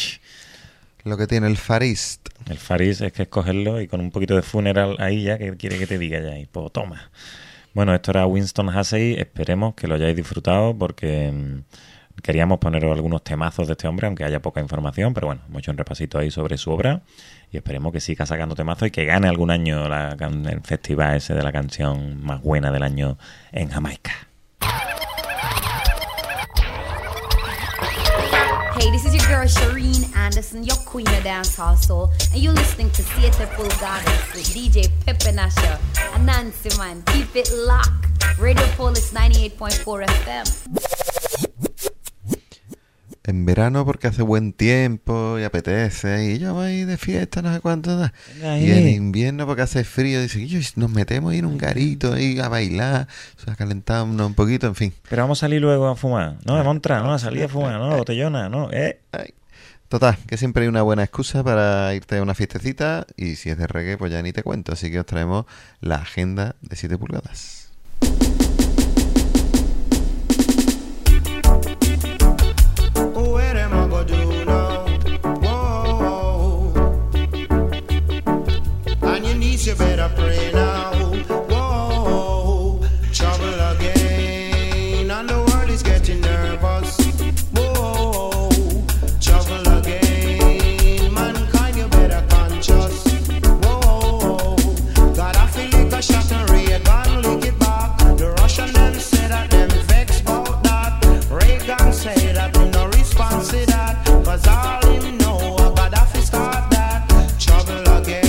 Lo que tiene el Farist. El Faris es que es cogerlo y con un poquito de funeral ahí ya, que quiere que te diga ya, y pues toma. Bueno, esto era Winston Hussey, esperemos que lo hayáis disfrutado porque mm, queríamos poneros algunos temazos de este hombre, aunque haya poca información, pero bueno, hemos hecho un repasito ahí sobre su obra y esperemos que siga sacando temazos y que gane algún año la, el festival ese de la canción más buena del año en Jamaica. girl Shireen Anderson, your queen of dancehall soul, and you're listening to Siete Pulgadas with D J Pepe Nasha and Nancy Man. Keep it locked. Radio Polis ninety-eight point four F M. En verano porque hace buen tiempo y apetece y yo voy de fiesta, no sé cuánto da. Y en invierno porque hace frío, dice, y nos metemos ahí en un garito ahí a bailar, a calentarnos un poquito, en fin. Pero vamos a salir luego a fumar, ¿no? Hemos entrado, ¿no? A salir a fumar, ¿no? Botellona, ¿no? ¿Eh? Ay. Total, que siempre hay una buena excusa para irte a una fiestecita y si es de reggae pues ya ni te cuento, así que os traemos la agenda de siete pulgadas. You better pray now. Whoa, trouble again, and the world is getting nervous. Whoa, trouble again, mankind you better conscious. Whoa, gotta feel like a shot and Reagan lick it back. The Russian them say that them vex about that. Reagan say that we no response to that, cause all him know Gaddafi start that. Trouble again.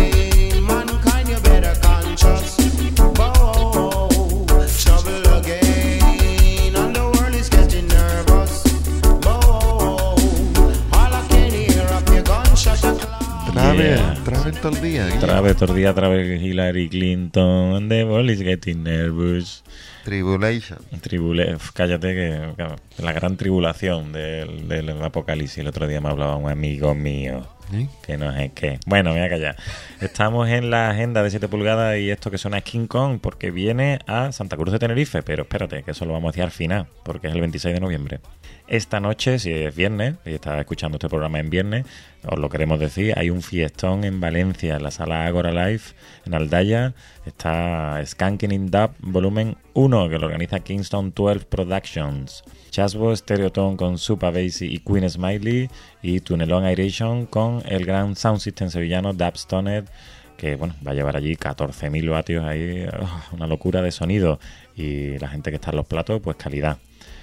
Trave todo el día. Trave todo el día, trave Hillary Clinton. The world is getting nervous. Tribulation. Tribula Uf, cállate, que, que la gran tribulación del, del apocalipsis. El otro día me hablaba un amigo mío. ¿Sí? Que no sé qué. Bueno, me voy a callar. Estamos en la agenda de siete pulgadas y esto que suena es King Kong porque viene a Santa Cruz de Tenerife. Pero espérate, que eso lo vamos a decir al final porque es el veintiséis de noviembre. Esta noche, si es viernes, y estás escuchando este programa en viernes, os lo queremos decir, hay un fiestón en Valencia, en la sala Agora Live, en Aldaya. Está Skanking in Dub volumen uno, que lo organiza Kingston doce Productions. Chasbo, Stereotone con Supa Basie y Queen Smiley, y Tunelón Aeration con el gran sound system sevillano Dubstoned, que bueno, va a llevar allí catorce mil vatios ahí, oh, una locura de sonido, y la gente que está en los platos, pues calidad.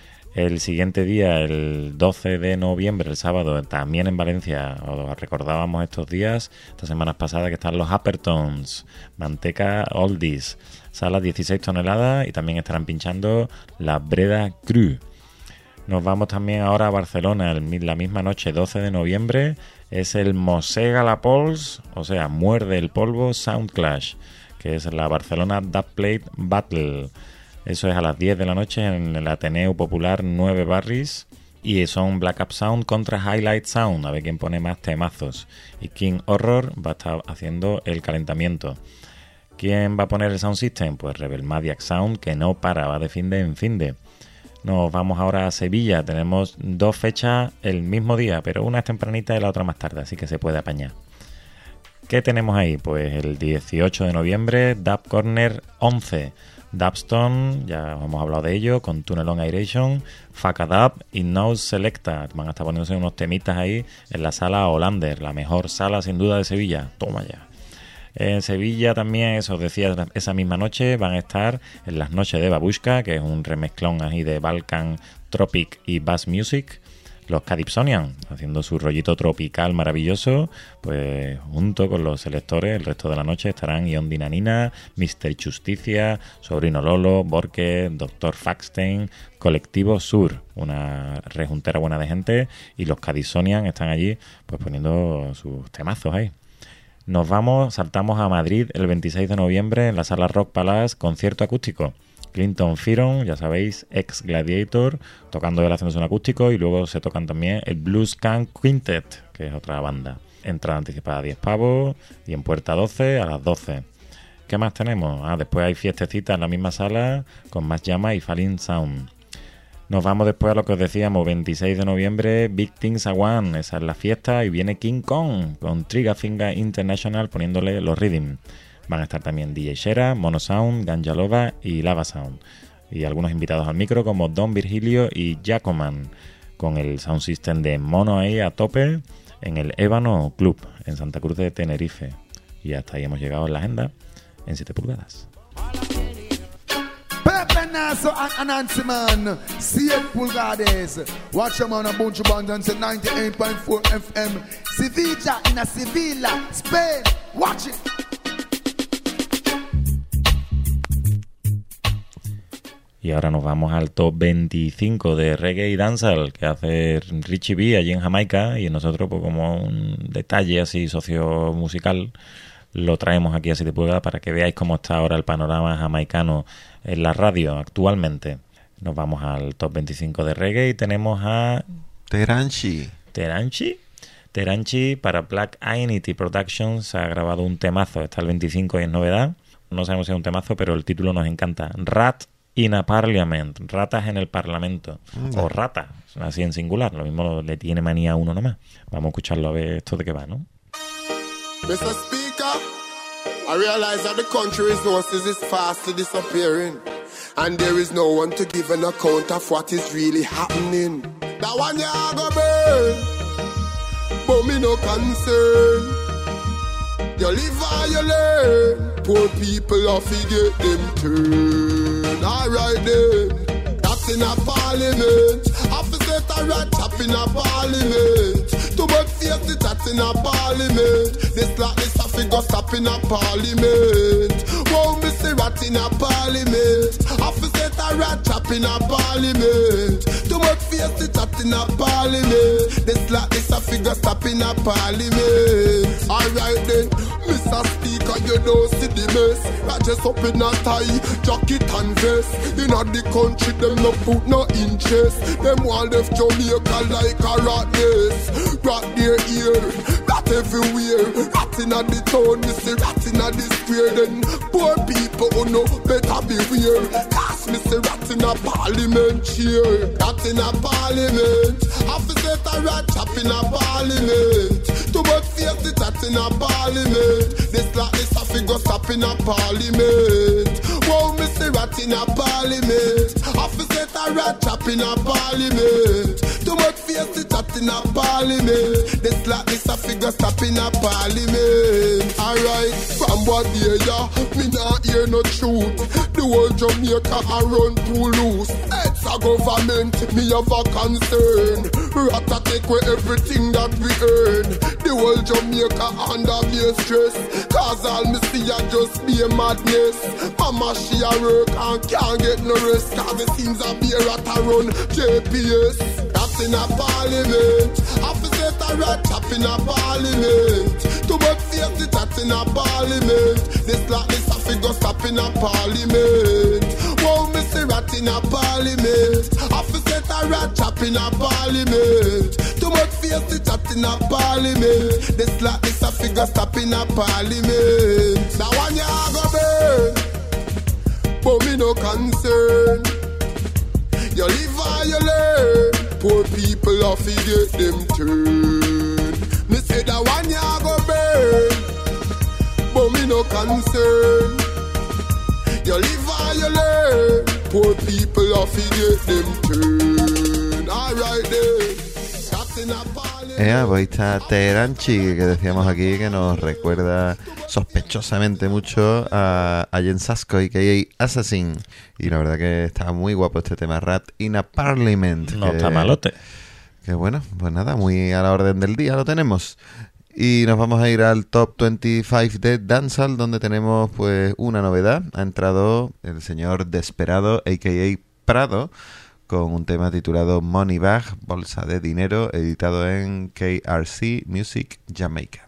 El siguiente día, el doce de noviembre, el sábado, también en Valencia, os recordábamos estos días, estas semanas pasadas, que están los Uppertones, Manteca Oldies, sala dieciséis toneladas, y también estarán pinchando la Breda Crew. Nos vamos también ahora a Barcelona, el, la misma noche, doce de noviembre, es el Mosega la Pols, o sea, Muerde el Polvo Sound Clash, que es la Barcelona Dubplate Battle. Eso es a las diez de la noche en el Ateneo Popular nueve Barris. Y son Black Up Sound contra Highlight Sound. A ver quién pone más temazos. Y King Horror va a estar haciendo el calentamiento. ¿Quién va a poner el sound system? Pues Rebel Madiac Sound, que no para, va de fin de en fin de. Nos vamos ahora a Sevilla. Tenemos dos fechas el mismo día, pero una es tempranita y la otra más tarde, así que se puede apañar. ¿Qué tenemos ahí? Pues el dieciocho de noviembre, Dub Corner once. Dubstone, ya hemos hablado de ello, con Tunelón Aeration, Fakadub y No Selecta. Van a estar poniéndose unos temitas ahí en la sala Hollander, la mejor sala sin duda de Sevilla. Toma ya. En Sevilla también, eso os decía, esa misma noche van a estar en las noches de Babushka, que es un remezclón ahí de Balkan, Tropic y Bass Music. Los Calypsonian, haciendo su rollito tropical maravilloso, pues junto con los selectores, el resto de la noche estarán Ion Dinanina, mister Justicia, Sobrino Lolo, Borque, doctor Faxstein, Colectivo Sur, una rejuntera buena de gente, y los Calypsonian están allí pues poniendo sus temazos ahí. Nos vamos, saltamos a Madrid el veintiséis de noviembre en la sala Rock Palace, concierto acústico. Clinton Fearon, ya sabéis, ex Gladiator, tocando él haciéndose un acústico, y luego se tocan también el Blues Can Quintet, que es otra banda. Entrada anticipada a diez pavos y en puerta doce a las doce. ¿Qué más tenemos? Ah, después hay fiestecitas en la misma sala con Más Llama y Falling Sound. Nos vamos después a lo que os decíamos, veintiséis de noviembre, Big Things a One, esa es la fiesta, y viene King Kong con Trigger Finger International poniéndole los rhythm. Van a estar también D J Shera, Mono Sound, Ganjalova y Lava Sound. Y algunos invitados al micro como Don Virgilio y Jacoman, con el sound system de Mono ahí a tope en el Ébano Club en Santa Cruz de Tenerife. Y hasta ahí hemos llegado en la agenda en siete pulgadas. Pepe Nassau and Anansi man, siete pulgadas. Watch them on a bunch of bands and say ninety-eight point four F M. Sevilla in a Sevilla, Spain. Watch it. Y ahora nos vamos al top veinticinco de reggae y dancehall que hace Richie B allí en Jamaica, y nosotros pues como un detalle así sociomusical lo traemos aquí a siete pulgadas para que veáis cómo está ahora el panorama jamaicano en la radio actualmente. Nos vamos al top veinticinco de reggae y tenemos a Teranchi. Teranchi. Teranchi para Black Ainity Productions ha grabado un temazo, está el veinticinco y es novedad. No sabemos si es un temazo, pero el título nos encanta. Rat in a Parliament, ratas en el parlamento, mm. o rata, así en singular, lo mismo le tiene manía a uno nomás. Vamos a escucharlo a ver esto de qué va, ¿no? mister Speaker, I realize that the country resources is fast disappearing, and there is no one to give an account of what is really happening. That one ya go burn, but me no concern. You live or you learn, poor people off you get them turn. Alright then, that's in a parliament. Officer a rat chop in a parliament. Too much face the that's in a parliament. This like this a figure stop in a parliament. Whoa, me say rat in a parliament. Officer a rat chop in a parliament. Too much face the that's in a parliament. This like this a figure stop in a parliament. Alright then, Mister Speaker, you don't see the mess. Rat just up in a tie, jacket and vest. In a the country, them no put no interest. Them all left Jamaica like a rat nest. Rat their ear, rat everywhere. Rat in a the town, me say rat in a the square. Then poor people who know better beware. Cause me say rat in a parliament chair. Rat in a parliament. Officer a rat chop in a parliament. Too much face the tat in a parliament. This like this a figure stop in a parliament. Whoa, me say rat in a parliament. Officer a rat chop in a parliament. Too much face the tat in a parliament. This like this a figure stop in a parliament. Alright, from what day ya, me not hear no truth. The whole Jamaica a run too loose. It's a government, me have a concern. Rat a take away everything that we earn. The whole Jamaica under me stress. Cause all me see a just be a madness. Mama she a work and can't get no rest. Cause it seems a be a rat a run J P S. That's in a parliament. Officer a rat chop in a parliament. Too much face the tat in a parliament. This like this a figure stop in a parliament. Whoa, me say rat in a parliament. Officer a rat chop in a parliament. Too much face the tat in a parliament. This like this a figure stop in a parliament. That one ya go burn, but me no concern. You live or you learn, poor people off you get them turn. Me say that one ya go burn, but me no concern. You live or you learn, poor people off you get them turn. Alright then, that's in a parliament. Eh, pues ahí está Teranchi, que decíamos aquí, que nos recuerda sospechosamente mucho a, a Jen Sasko y que Assassin. Y la verdad que está muy guapo este tema, Rat in a Parliament. No que, está malote. Que bueno, pues nada, muy a la orden del día lo tenemos. Y nos vamos a ir al top veinticinco de Dancehall, donde tenemos pues una novedad. Ha entrado el señor Desperado, a k a. Prado, con un tema titulado Money Bag, Bolsa de Dinero, editado en K R C Music Jamaica.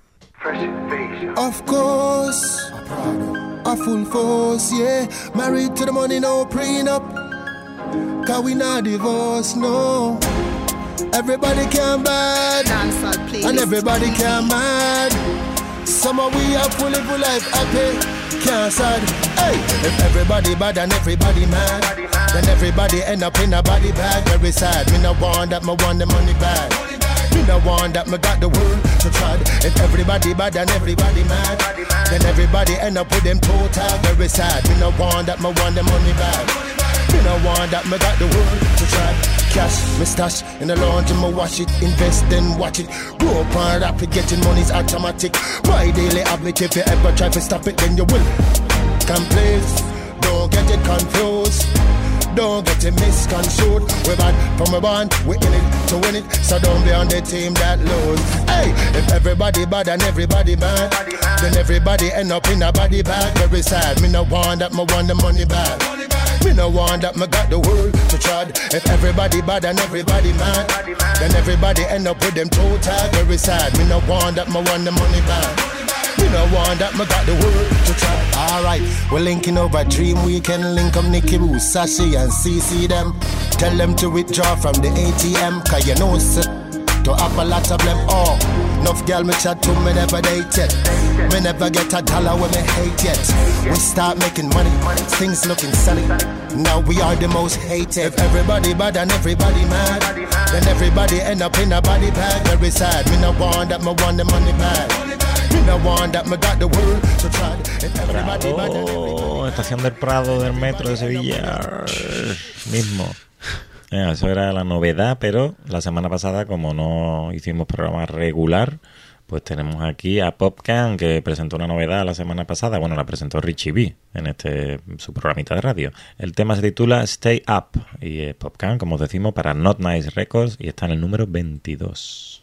Of course, a full force, yeah. Married to the money, no prenup. Cause we not divorced, no. Everybody can bad, and everybody can mad. Some of we are fully full life happy, can't sad. Hey, if everybody bad and everybody mad, then everybody end up in a body bag. Very sad. Me no want that, me want the money back. Me no want that, me got the world to try. If everybody bad and everybody mad, then everybody end up with them toe tag. Very sad. Me no want that, me want the money back. Me no want that, me got the world to try. Cash, me stash in the laundry, me wash it, invest then watch it. Grow up and rapid, getting money's automatic. My daily habit, if you ever try to stop it, then you will. Come please, don't get it confused. Don't get it misconstrued. We're bad from a band, we're in it to win it. So don't be on the team that lose. Hey, if everybody bad and everybody bad, then everybody end up in a body bag. Very sad. Me no want that, me want the money back. Me no want that, me got the world to trod. If everybody bad and everybody mad, then everybody end up with them toe tag. Very sad. Me no want that, me want the money back. Me no want that, me got the world to try. Alright, we're linking over Dream Weekend. Link up Nicky Boo, Sashi and C C them. Tell them to withdraw from the A T M. Cause you know sir, to have a lot of them. Oh, enough girl me chat to me never date yet. Me never get a dollar when me hate yet. We start making money, things looking sunny. Now we are the most hated. If everybody bad and everybody mad, then everybody end up in a body bag. Very sad. Me no want that, me want the money back. Prado, estación del Prado del metro de Sevilla mismo. Eh, eso era la novedad, pero la semana pasada, como no hicimos programa regular, pues tenemos aquí a Popcan, que presentó una novedad la semana pasada. Bueno, la presentó Richie B en este su programita de radio. El tema se titula Stay Up y es Popcan, como os decimos, para Not Nice Records, y está en el número veintidós.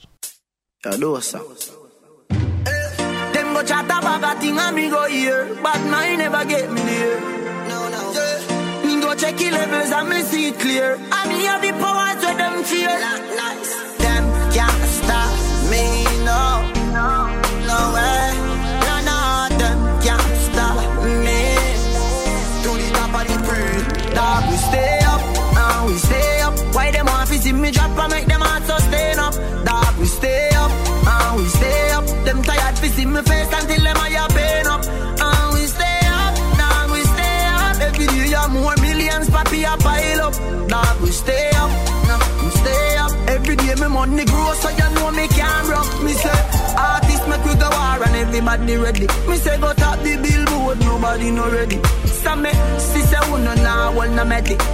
Go chat about a thing and me go here, but mine never get me there. No, no. Yeah. Me go check the levels and me see it clear. And me have the powers where them fear. Nice. Them can't stop me, no, no, no way. No, no, them can't stop me. To the top of the pre, dog, we stay up, and we stay up. Why them want to see me drop and make them heart sustain up? Dog, we stay up, and we stay up. Them tired to see me face until them I pain up. And we stay up, now we stay up. Every day you more millions, papi a pile up. Dog, we stay up, now we stay up. Every day me money grow, so you know me can't rock. Me say, artists make we go war and everybody ready. Me say, go top the billboard, nobody no ready. So me, sister, who no now, well no met it.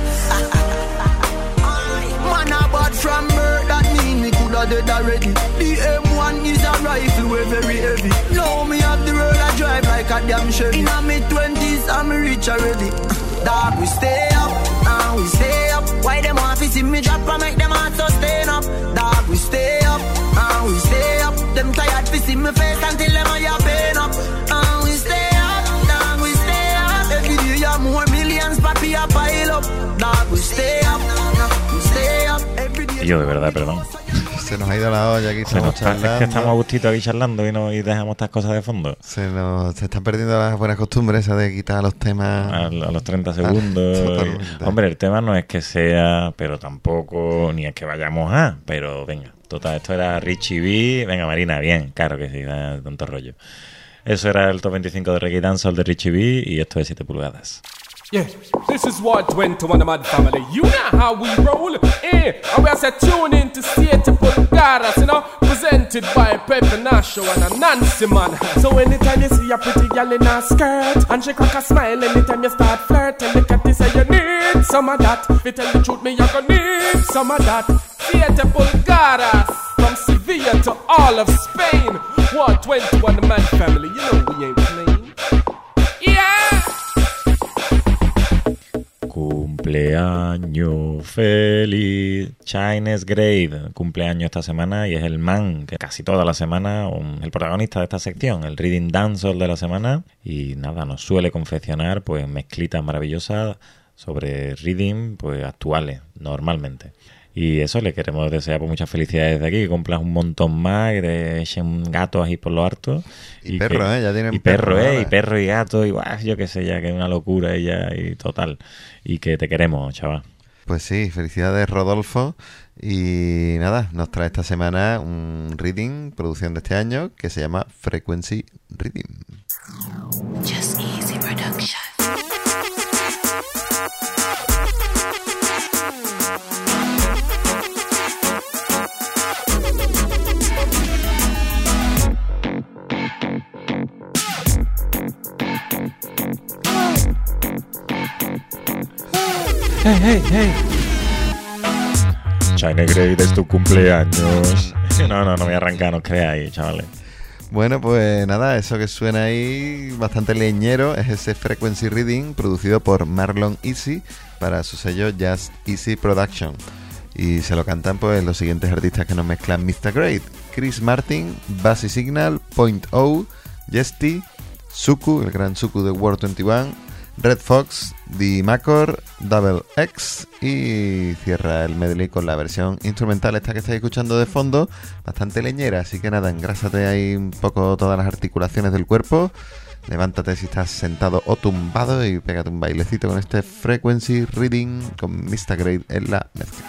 Man a bad from birth, that mean me coulda dead already. The M one is a rifle, we very heavy. Now me have the road I drive like a damn Chevy. In a mid twenties, I'm rich already. Dog, we stay up, and we stay up. Why them want to see me drop and make them heart sustain up? Dog, we stay up, and we stay up. Them tired to see me face until them I pain up. And we stay up, dog, we stay up. Every day you more millions, papi a pile up. Dog, we stay up, we stay up. Every day. Yo, de verdad, perdón. Se nos ha ido la olla aquí, estamos charlando. Es que estamos a gustito aquí charlando y, no, y dejamos estas cosas de fondo. Se nos se están perdiendo las buenas costumbres esas de quitar los temas a, a los treinta segundos. Y, hombre, el tema no es que sea, pero tampoco, ni es que vayamos a, pero venga, total, esto era Richie B. Venga, Marina, bien, claro que sí, da tanto rollo. Eso era el top veinticinco de Reggae Dancehall de Richie B y esto es siete pulgadas. Yeah, this is what twenty-one the Mad Family. You know how we roll, eh? And we are set tune in to siete pulgadas, you know, presented by Pepe Nacho and a Nancy man. So anytime you see a pretty girl in a skirt and she crack a smile, anytime you start flirting, look at this and you need some of that. If you tell the truth, me you gonna need some of that. Siete pulgadas from Sevilla to all of Spain. What twenty-one the Mad Family? You know we ain't playing. Yeah. Cumpleaños feliz. Chines Grade, cumpleaños esta semana y es el man que casi toda la semana, un, el protagonista de esta sección, el Reading Dancehall de la semana. Y nada, nos suele confeccionar pues mezclitas maravillosas sobre reading pues actuales, normalmente. Y eso, le queremos desear pues, muchas felicidades de aquí, que cumplas un montón más, que te echen gatos ahí por lo harto. Y, y perro, que, ¿eh? Ya tienen y perro, perro, ¿eh? Y perro y gato, y guau, yo qué sé, ya que es una locura ella y total. Y que te queremos, chaval. Pues sí, felicidades, Rodolfo. Y nada, nos trae esta semana un reading, producción de este año, que se llama Frequency Reading. Just Easy Production. Hey, hey, hey. China Grade, es tu cumpleaños. No, no, no voy a arrancar, no creáis, chavales. Bueno, pues nada, eso que suena ahí bastante leñero es ese Frequency Reading producido por Marlon Easy para su sello Just Easy Production. Y se lo cantan pues los siguientes artistas que nos mezclan mister Great: Chris Martin, Bassy Signal, Point O, Jesty, Suku, el gran Suku de World veintiuno, Red Fox, The Macor, Double X, y cierra el medley con la versión instrumental esta que estáis escuchando de fondo, bastante leñera, así que nada, engrásate ahí un poco todas las articulaciones del cuerpo, levántate si estás sentado o tumbado y pégate un bailecito con este Frequency Reading con mister Great en la mezcla.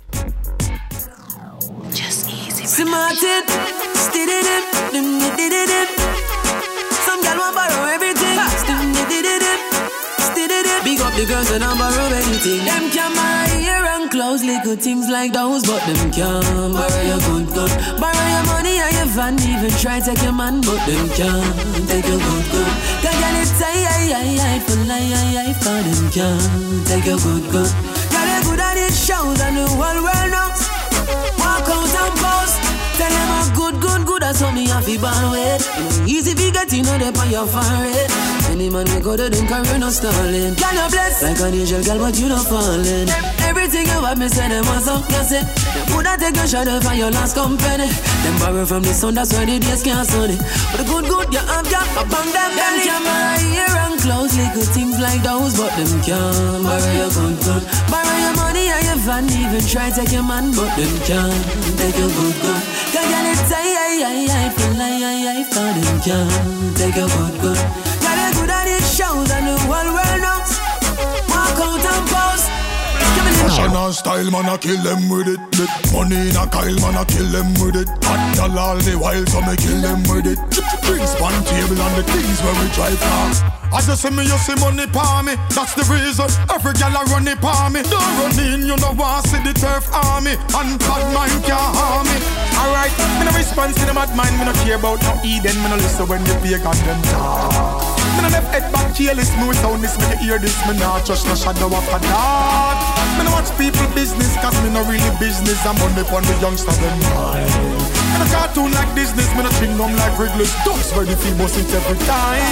Just easy. Smarted, did it, did it. Some gal want borrow everything. Did it, did it. Big up the girls that don't borrow anything. Them can buy your and clothes, little things like those, but them can't borrow your good good. Borrow your money and your van, even try take your man, but them can't take your good good. Can get it say I I I for lie I I for them can't take your good good. Got it good at it shows and the whole world knows. Walk out and pose. Tell them I'm good, good, good. That's how me have to born with. Easy if you get in on the on your forehead. Any man we go to them career no stalling. Can you bless like an angel girl, but you not falling. Everything you have me say them was up, you say. Them woulda take a shot for your last company. Them borrow from the sun, that's why the days can't sunny. But the good, good you have, ya, I bang them belly. Them can buy hair and clothes, little things like those, but them can't borrow your good, good. Borrow your money and your van, even try take your man, but them can't take your good, good. Can get it say I I I feel like I I for them can't take your good, good. Got it good at it shows and the whole world knows. Walk out and pose. Fashion and style, man, I kill them with it. Bit money in a Kyle, man, I kill them with it. Hot gal all the while, so me kill them with it. Drinks on table and the things where we drive fast. As you see me, you see money pa me. That's the reason every gal a run it pa me. Don't run in, you know want see the turf army. And bad mind can't harm me. Alright, me no response to the mad mind. Me no care about no Eden. Me no listen when the pagan them talk. Me no left head back careless. Me with sound this, me hear this. Me not trust no shadow of a dark. Me no watch people business, cause me no really business. I'm money upon the youngster them mind. Me no cartoon like business. Me no ching them like Wrigley's. Ducks ready for bust it every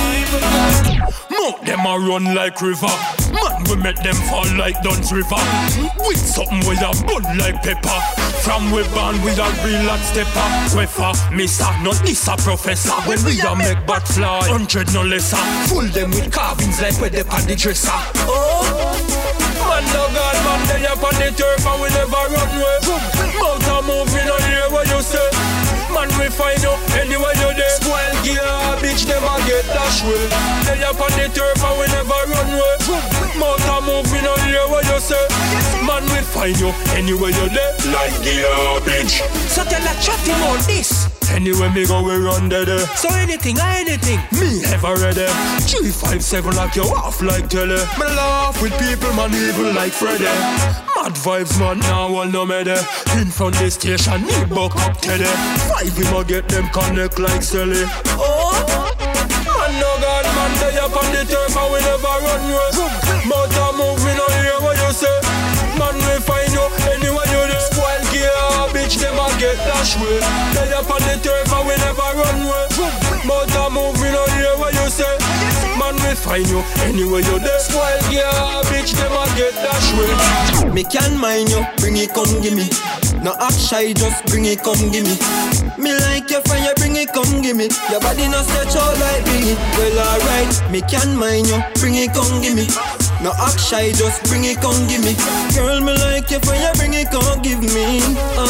time. Mount them a run like river. Man, we make them fall like Duns River. With something we a bun like pepper. From we born we a real hot stepper. Wefa, mister, not this a professor. When we a make bat fly, hundred no lesser. Full them with carvings like where they pan the dresser. Oh, man no God, man they up on the turf and we never run away. Mount a moving on here what you say. Man we find out anywhere you there. Spoil gear, bitch never get dash way. They up on the turf and we never run away. Mount a moving on here what you say. Man we find you anywhere you there. Like gear, bitch. So tell a chatty about this. Anywhere me go we run there. So anything or anything, me ever ready. three five seven like you off like tele. Me laugh with people man evil like Freddy. Mad vibes man now all no me there. In front the station me buck up Teddy. Five him a get them connect like Sally. Oh, man no God man they up on the turf and we never run away. Mount a move we no hear what you say. Man we find you anywhere you there. Spoil gear bitch them a get dash way. They up on the turf and we never run away. Mount a move we no hear what you say. Man we find you anywhere you there. Spoil gear bitch them a get dash way. Me can mind you, bring it come give me. No act shy, just bring it come give me. Me like your friend, you bring it come give me. Your body no stretch out like bring it. Well alright, me can mind you, bring it come give me. No act shy, just bring it come give me. Girl, me like your friend, you bring it come give me.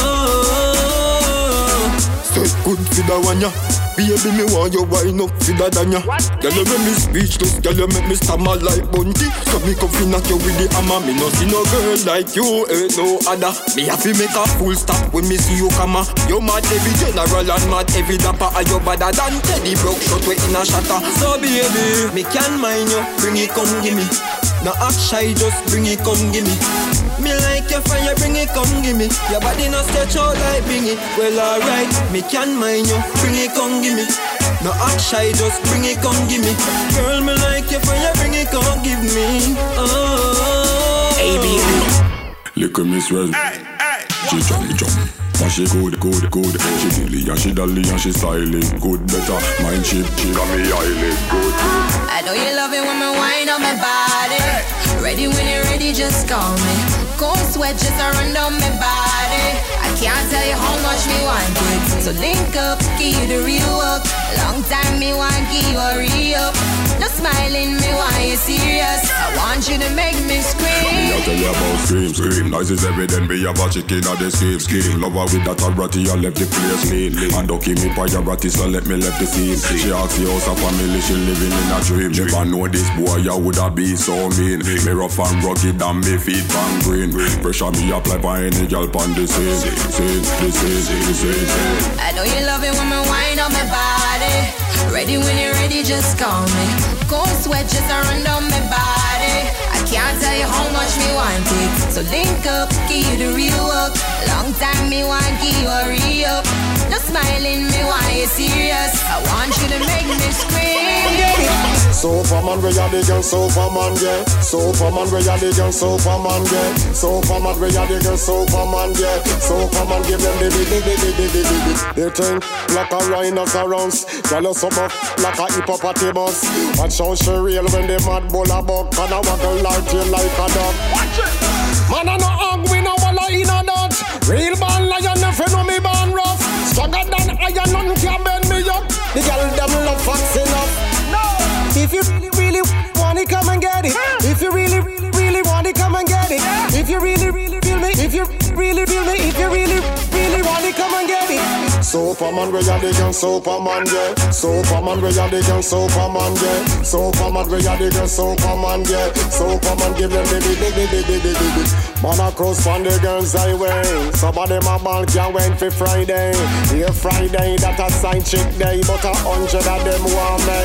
Oh, say good for the one ya. Baby, me want you wind up for the danya. Girl, you make me speechless. Girl, you make me stammer like Bunty. So me come fin at you with the hammer. Me no see no girl like you, ain't no other. Me have to make a full stop when me see you come. You mad every general and mad every dapper. Are you better than Teddy broke shot way in a shatter. So baby, me can mind you, bring it come give me. No act shy, just bring it come give me. Me like your friend, you bring it come give me. Your body no stretch out like bring it. Well alright, me can mind you, bring it come give me. No act shy, just bring it come give me. Girl, me like your friend, you bring it come give me. Oh, hey baby, look at Miss Red. She jump, jump. But she good, good, good. She dilly and she dolly and she styling. Good, better. Mind chip, she got me eyelid. Good, good. I know you love it when me wine on my body. Ready when you're ready, just call me. Cold sweat just a run down my body. I can't tell you how much me want it. So link up, give you the real work. Long time me want give you a re-up. No smiling, me want you serious. I want you to make me scream. I'll tell you about scream, scream. Nice is evident, we have a chicken at the scheme, scheme. Love her with that ratty, I left the place mean. And don't keep me priority, so let me left the scene. She asks the house of family, she living in a dream. Never know this boy, I would have be so mean. Me rough and rugged and me feet pan green. Pressure me apply for any girl on the scene. Scene, the scene, the scene. I know you love it when me wine on my body. Ready when you're ready, just call me. Cold sweat just a run down my body. I can't tell you how much me want it. So link up, give you the real work. Long time me want give you a re-up. No smiling, me want you serious. I want you to make me scream. Superman, we are the girl, Superman, yeah. Superman, we are the girl, Superman, yeah. Superman, we are the girl, Superman, yeah. Superman, give them the the the the the the the. They think like a rhinoceros, girl you summer like a hippopotamus. Watch how she real when the mad bull a buck and a waggle like you like a dog. Watch it. Man, I no hug, we no walla in a dot. Real born lion, if you know me born rough. Stronger than iron, none can bend me up. The girl them love facts enough. No. If you really, really want it, come and get it. If you really, really, really want it, come and get it. If you really, really feel me, if you really feel me, if you really, really want it, come and get it. Superman, we are the girl, Superman, yeah. Superman, we are the girl, Superman, yeah. Superman, we are the girl, Superman, yeah. Superman, give them the the the the the the the. Man a cross on the girls' highway. Some of them a ball can wait for Friday. Here Friday, that a sign chick day, but a hundred of them want me.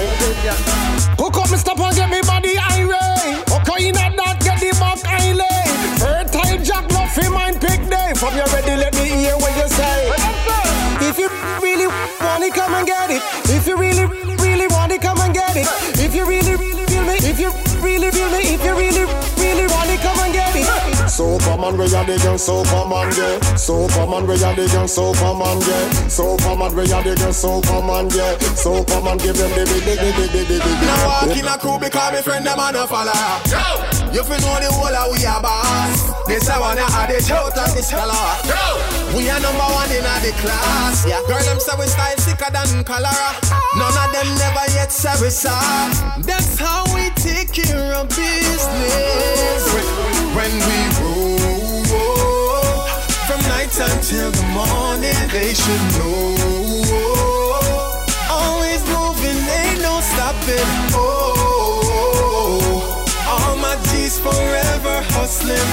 Hook up me stop and get me body irate. Okay, in that get the back island. Fertile jack love for mine pick day. From you ready, let me hear what you say. If you really want it, come and get it. If you really, really want it, come and get it. If you really, really feel me, if you really feel me, if you really, really want it, come and get it. Superman, we are the girl, Superman, yeah. Superman, we are the girl, Superman, yeah. Superman, we are the girl, Superman, yeah. Superman, give them the big, big, big, big, big, big. Now walk in a crew because me friend them a no follow. You feel know the whole of we are boss. This I wanna add it out of this color. We are number one in the class. Yeah, girl them say we style sicker than cholera. None of them never yet say we soft. That's how we take care of business. When we roll from night until the morning, they should know. Always moving, ain't no stopping. Oh, all my G's forever hustling.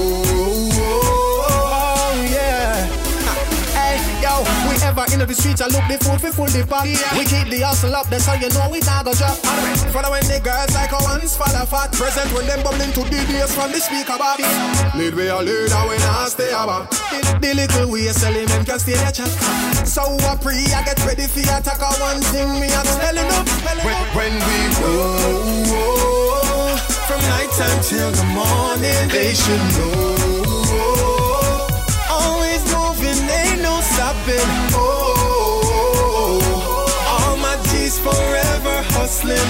Oh, yeah. Hey, yo, we ever in the streets, I look the food for full the pot. Yeah. We keep the hustle up, that's how you know we not go drop. Following the girls like a once fall fat. Present when them bubbling to D Ds from the speaker box. Lead we a leader when I stay about. The little we are selling them can stay there chat. So I pray I get ready for attack. One thing me I'm telling up. When, when we roll from night until the morning, they should know. Always moving, ain't no stopping. Oh, all my G's forever hustling.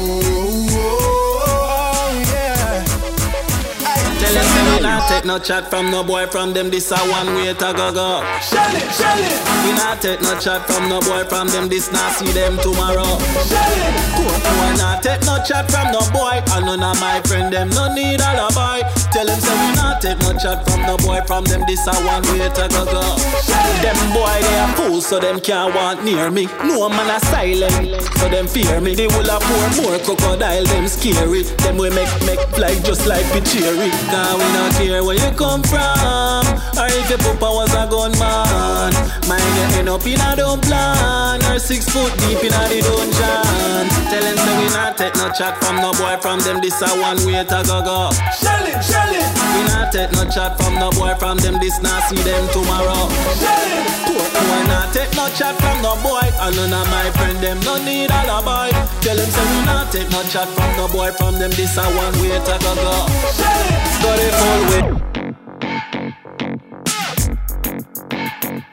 Oh, yeah. Tell them say we not take no chat from no boy from them. This a one way to go go. Shell it, shell it. We not take no chat from no boy from them. This not see them tomorrow. Shell it. We not take no chat from no boy. And none of my friend them no need alibi. Tell them say we not take no chat from no boy from them. This a one way to go go. Them boy they a fools so them can't want near me. No man a silent so them fear me. They will a pour more crocodile them scary. Them we make make fly just like Pichiri. Cause we not care where you come from. Or if your papa was a gunman. Mine you end up in a dumb plan. Or six foot deep in a the dungeon. Tell them say we not take no chat from no boy from them. This a one way to go go. Shell it, shell it. We not take no chat from no boy from them. This not see them tomorrow. Shell it. We not take no chat from no boy. And none of my friend them no need alibi. Tell them say we not take no chat from no boy from them. This a one way to go go. Shell it. Got it full way.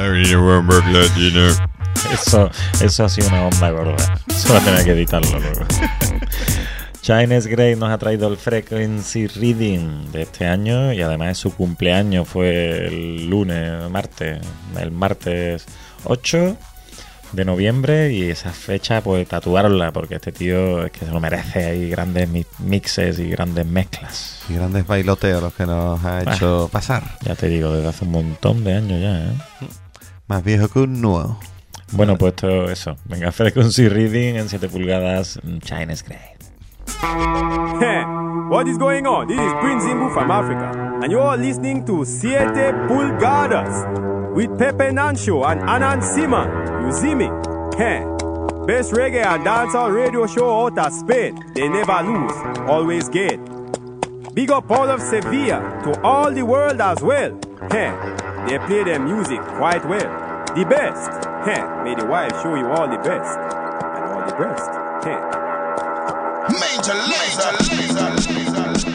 Eso, eso ha sido una onda gorda. Eso va a tener que editarlo luego. Chines Grey nos ha traído el Frequency Reading de este año y además es su cumpleaños, fue el lunes, martes, el martes ocho de noviembre y esa fecha pues tatuárosla porque este tío es que se lo merece, hay grandes mi- mixes y grandes mezclas. Y grandes bailoteos los que nos ha hecho ah, pasar. Ya te digo, desde hace un montón de años ya, ¿eh? Más viejo que un nuevo. Bueno, pues todo eso. Venga, Frequency Reading en siete pulgadas, Chines Grey. Hey, what is going on? This is Prince Zimbu from Africa, and you are listening to Siete Pulgadas with Pepe Nancho and Anan Simon. You see me? Hey, best reggae and dancehall radio show out of Spain. They never lose, always get. Big up all of Sevilla to all the world as well. Hey, they play their music quite well. The best. Hey, may the wild show you all the best and all the best. Hey. Major laser, laser, laser,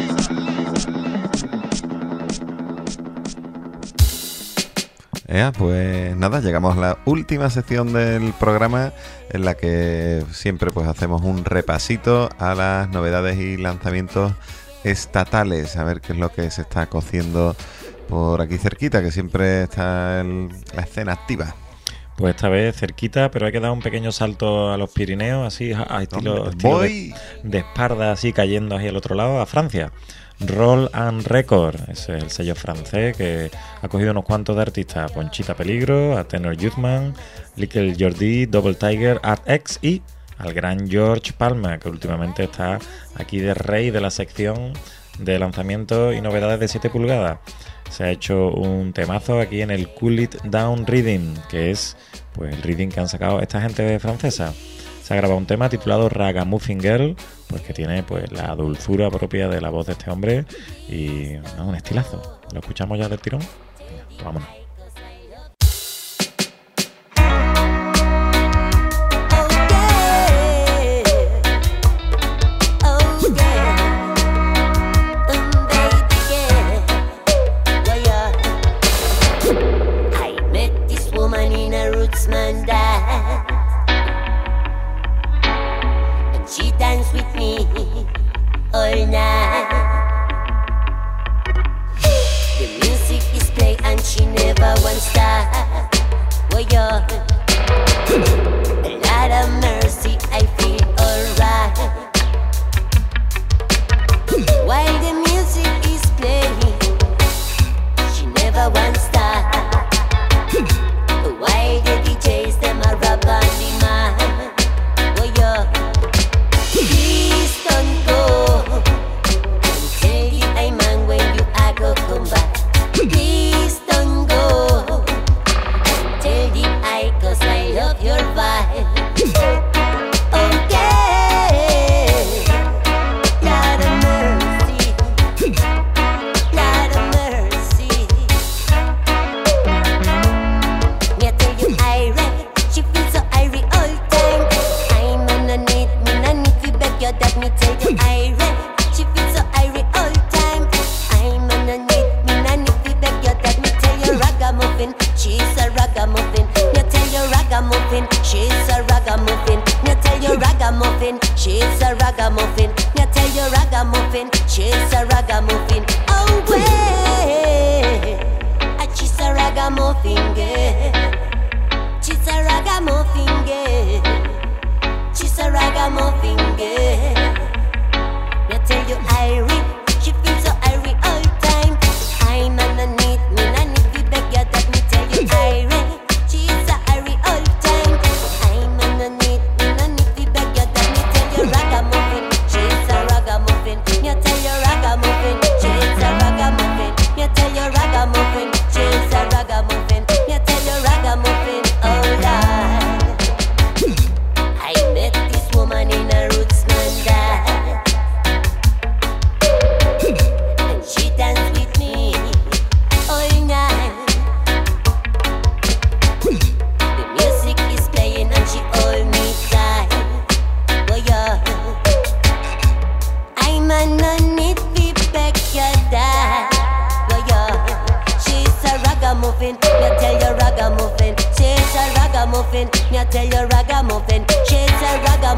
Ea, pues nada, llegamos a la última sección del programa en la que siempre pues hacemos un repasito a las novedades y lanzamientos estatales, a ver qué es lo que se está cociendo por aquí cerquita, que siempre está el, la escena activa. Pues esta vez cerquita, pero hay que dar un pequeño salto a los Pirineos, así a estilo, Hombre, estilo voy. de, de espalda, así cayendo hacia el otro lado, a Francia. Roll and Record, ese es el sello francés que ha cogido unos cuantos de artistas, Ponchita Peligro, a Tenor Youthman, Little Jordi, Double Tiger, Art X y al gran George Palma, que últimamente está aquí de rey de la sección de lanzamientos y novedades de siete pulgadas. Se ha hecho un temazo aquí en el Cool It Down Reading, que es pues el reading que han sacado esta gente francesa. Se ha grabado un tema titulado Ragamuffin Girl, pues que tiene pues la dulzura propia de la voz de este hombre y no, un estilazo. ¿Lo escuchamos ya del tirón? Venga, vámonos. All night. The music is playing and she never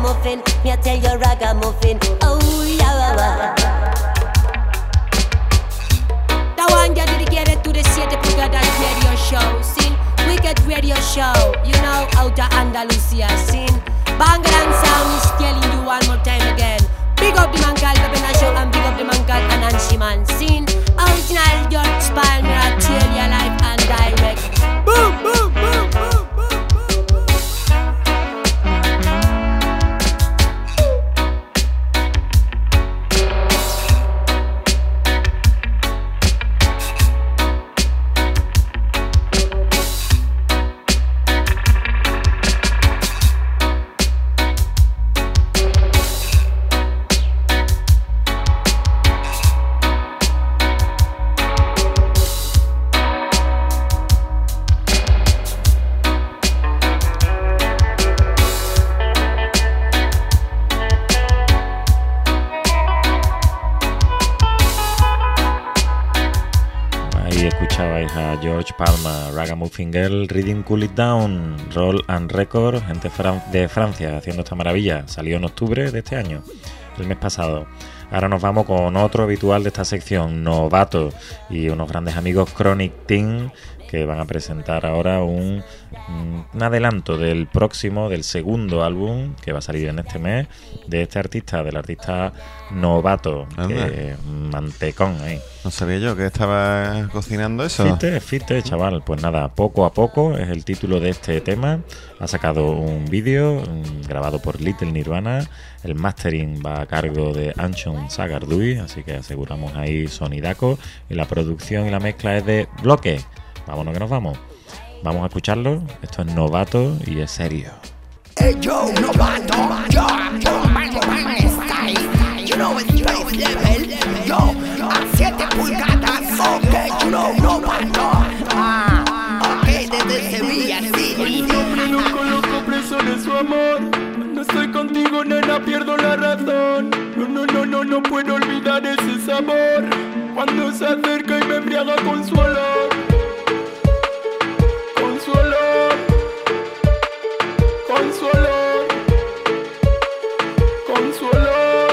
ragamuffin. Me I tell you ragamuffin. Oh yeah. That one get dedicated to the Siete Pulgadas radio show. Sin wicked radio show. You know out of Andalusia. Sin Bangaran sound is telling you one more time again. Big up the man called Pepe Nasho and big up the man called Anansi Man. Sin original George Palmer. I tell you live and direct. Boom, boom, boom, boom. George Palmer, Ragamuffin Girl, Reading Cool It Down, Roll and Record, gente de Francia haciendo esta maravilla. Salió en octubre de este año, el mes pasado. Ahora nos vamos con otro habitual de esta sección, Novato, y unos grandes amigos, Chronic Team, que van a presentar ahora un, un adelanto del próximo, del segundo álbum que va a salir en este mes, de este artista, del artista Novato, que mantecón ahí. No sabía yo que estaba cocinando eso. Fite, fite, chaval. Pues nada, Poco a Poco es el título de este tema. Ha sacado un vídeo grabado por Little Nirvana. El mastering va a cargo de Anshon Sagardui, así que aseguramos ahí sonidaco. Y la producción y la mezcla es de Bloque. Vámonos que nos vamos. Vamos a escucharlo. Esto es Novato y es serio. Hey yo, Novato, yo, yo, bang, bang, style. You know it's place level. Yo, a siete pulgadas, ok, you know, Novato. Ah, ok, desde Sevilla City. Siempre loco, loco, preso de su amor. Cuando estoy contigo, nena, pierdo la razón. No, no, no, no, no puedo olvidar ese sabor. Cuando se acerca y me embriaga con su olor. Con su olor, con su olor, con su olor.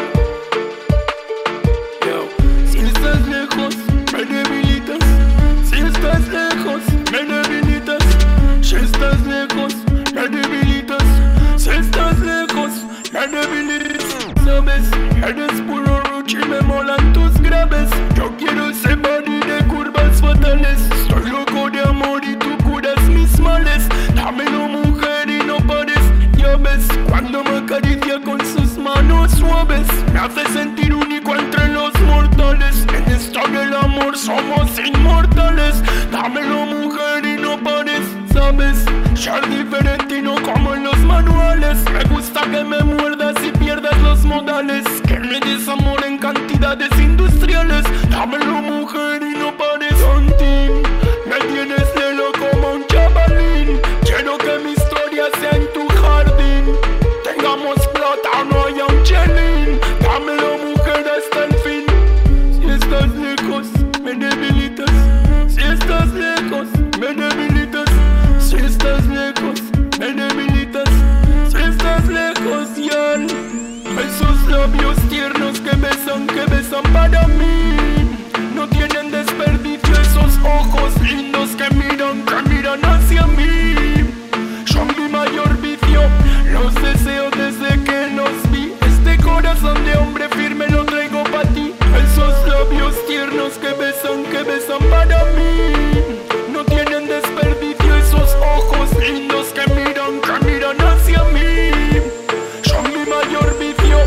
Yo, si estás lejos, me debilitas. Si estás lejos, me debilitas. Si estás lejos, me debilitas. Si estás lejos, me debilitas. Sabes, eres puro ruchi, me molan tus graves. Yo quiero ese body de curvas fatales. Estoy loco de amor y tú curas mis males. Dámelo, mujer, y no pares. Ya ves, cuando me acaricia con sus manos suaves, me hace sentir único entre los mortales. En esto del amor somos inmortales. Dámelo, mujer, y no pares. Sabes, ser diferente y no como en los manuales. Me gusta que me muerdas y pierdas los modales. Que me des amor en cantidades industriales. Dámelo, mujer, y no pares. Tontín, me tienes lelo como un chavalín. Quiero que mi historia sea en tu jardín. Tengamos plata o no haya un chelín. Dámelo, mujer, hasta el fin. Si estás lejos, me debilitas. Si estás lejos, me debilitas. Si estás lejos, me debilitas. Si estás lejos, ya. Esos labios tiernos que besan, que besan para mí. No tienen desperdicio esos ojos lindos que miran, que miran hacia mí. Son mi mayor vicio, los deseo desde que los vi. Este corazón de hombre firme lo traigo para ti. Esos labios tiernos que besan, que besan para mí. No tienen desperdicio esos ojos lindos que miran, que miran hacia mí. Son mi mayor vicio.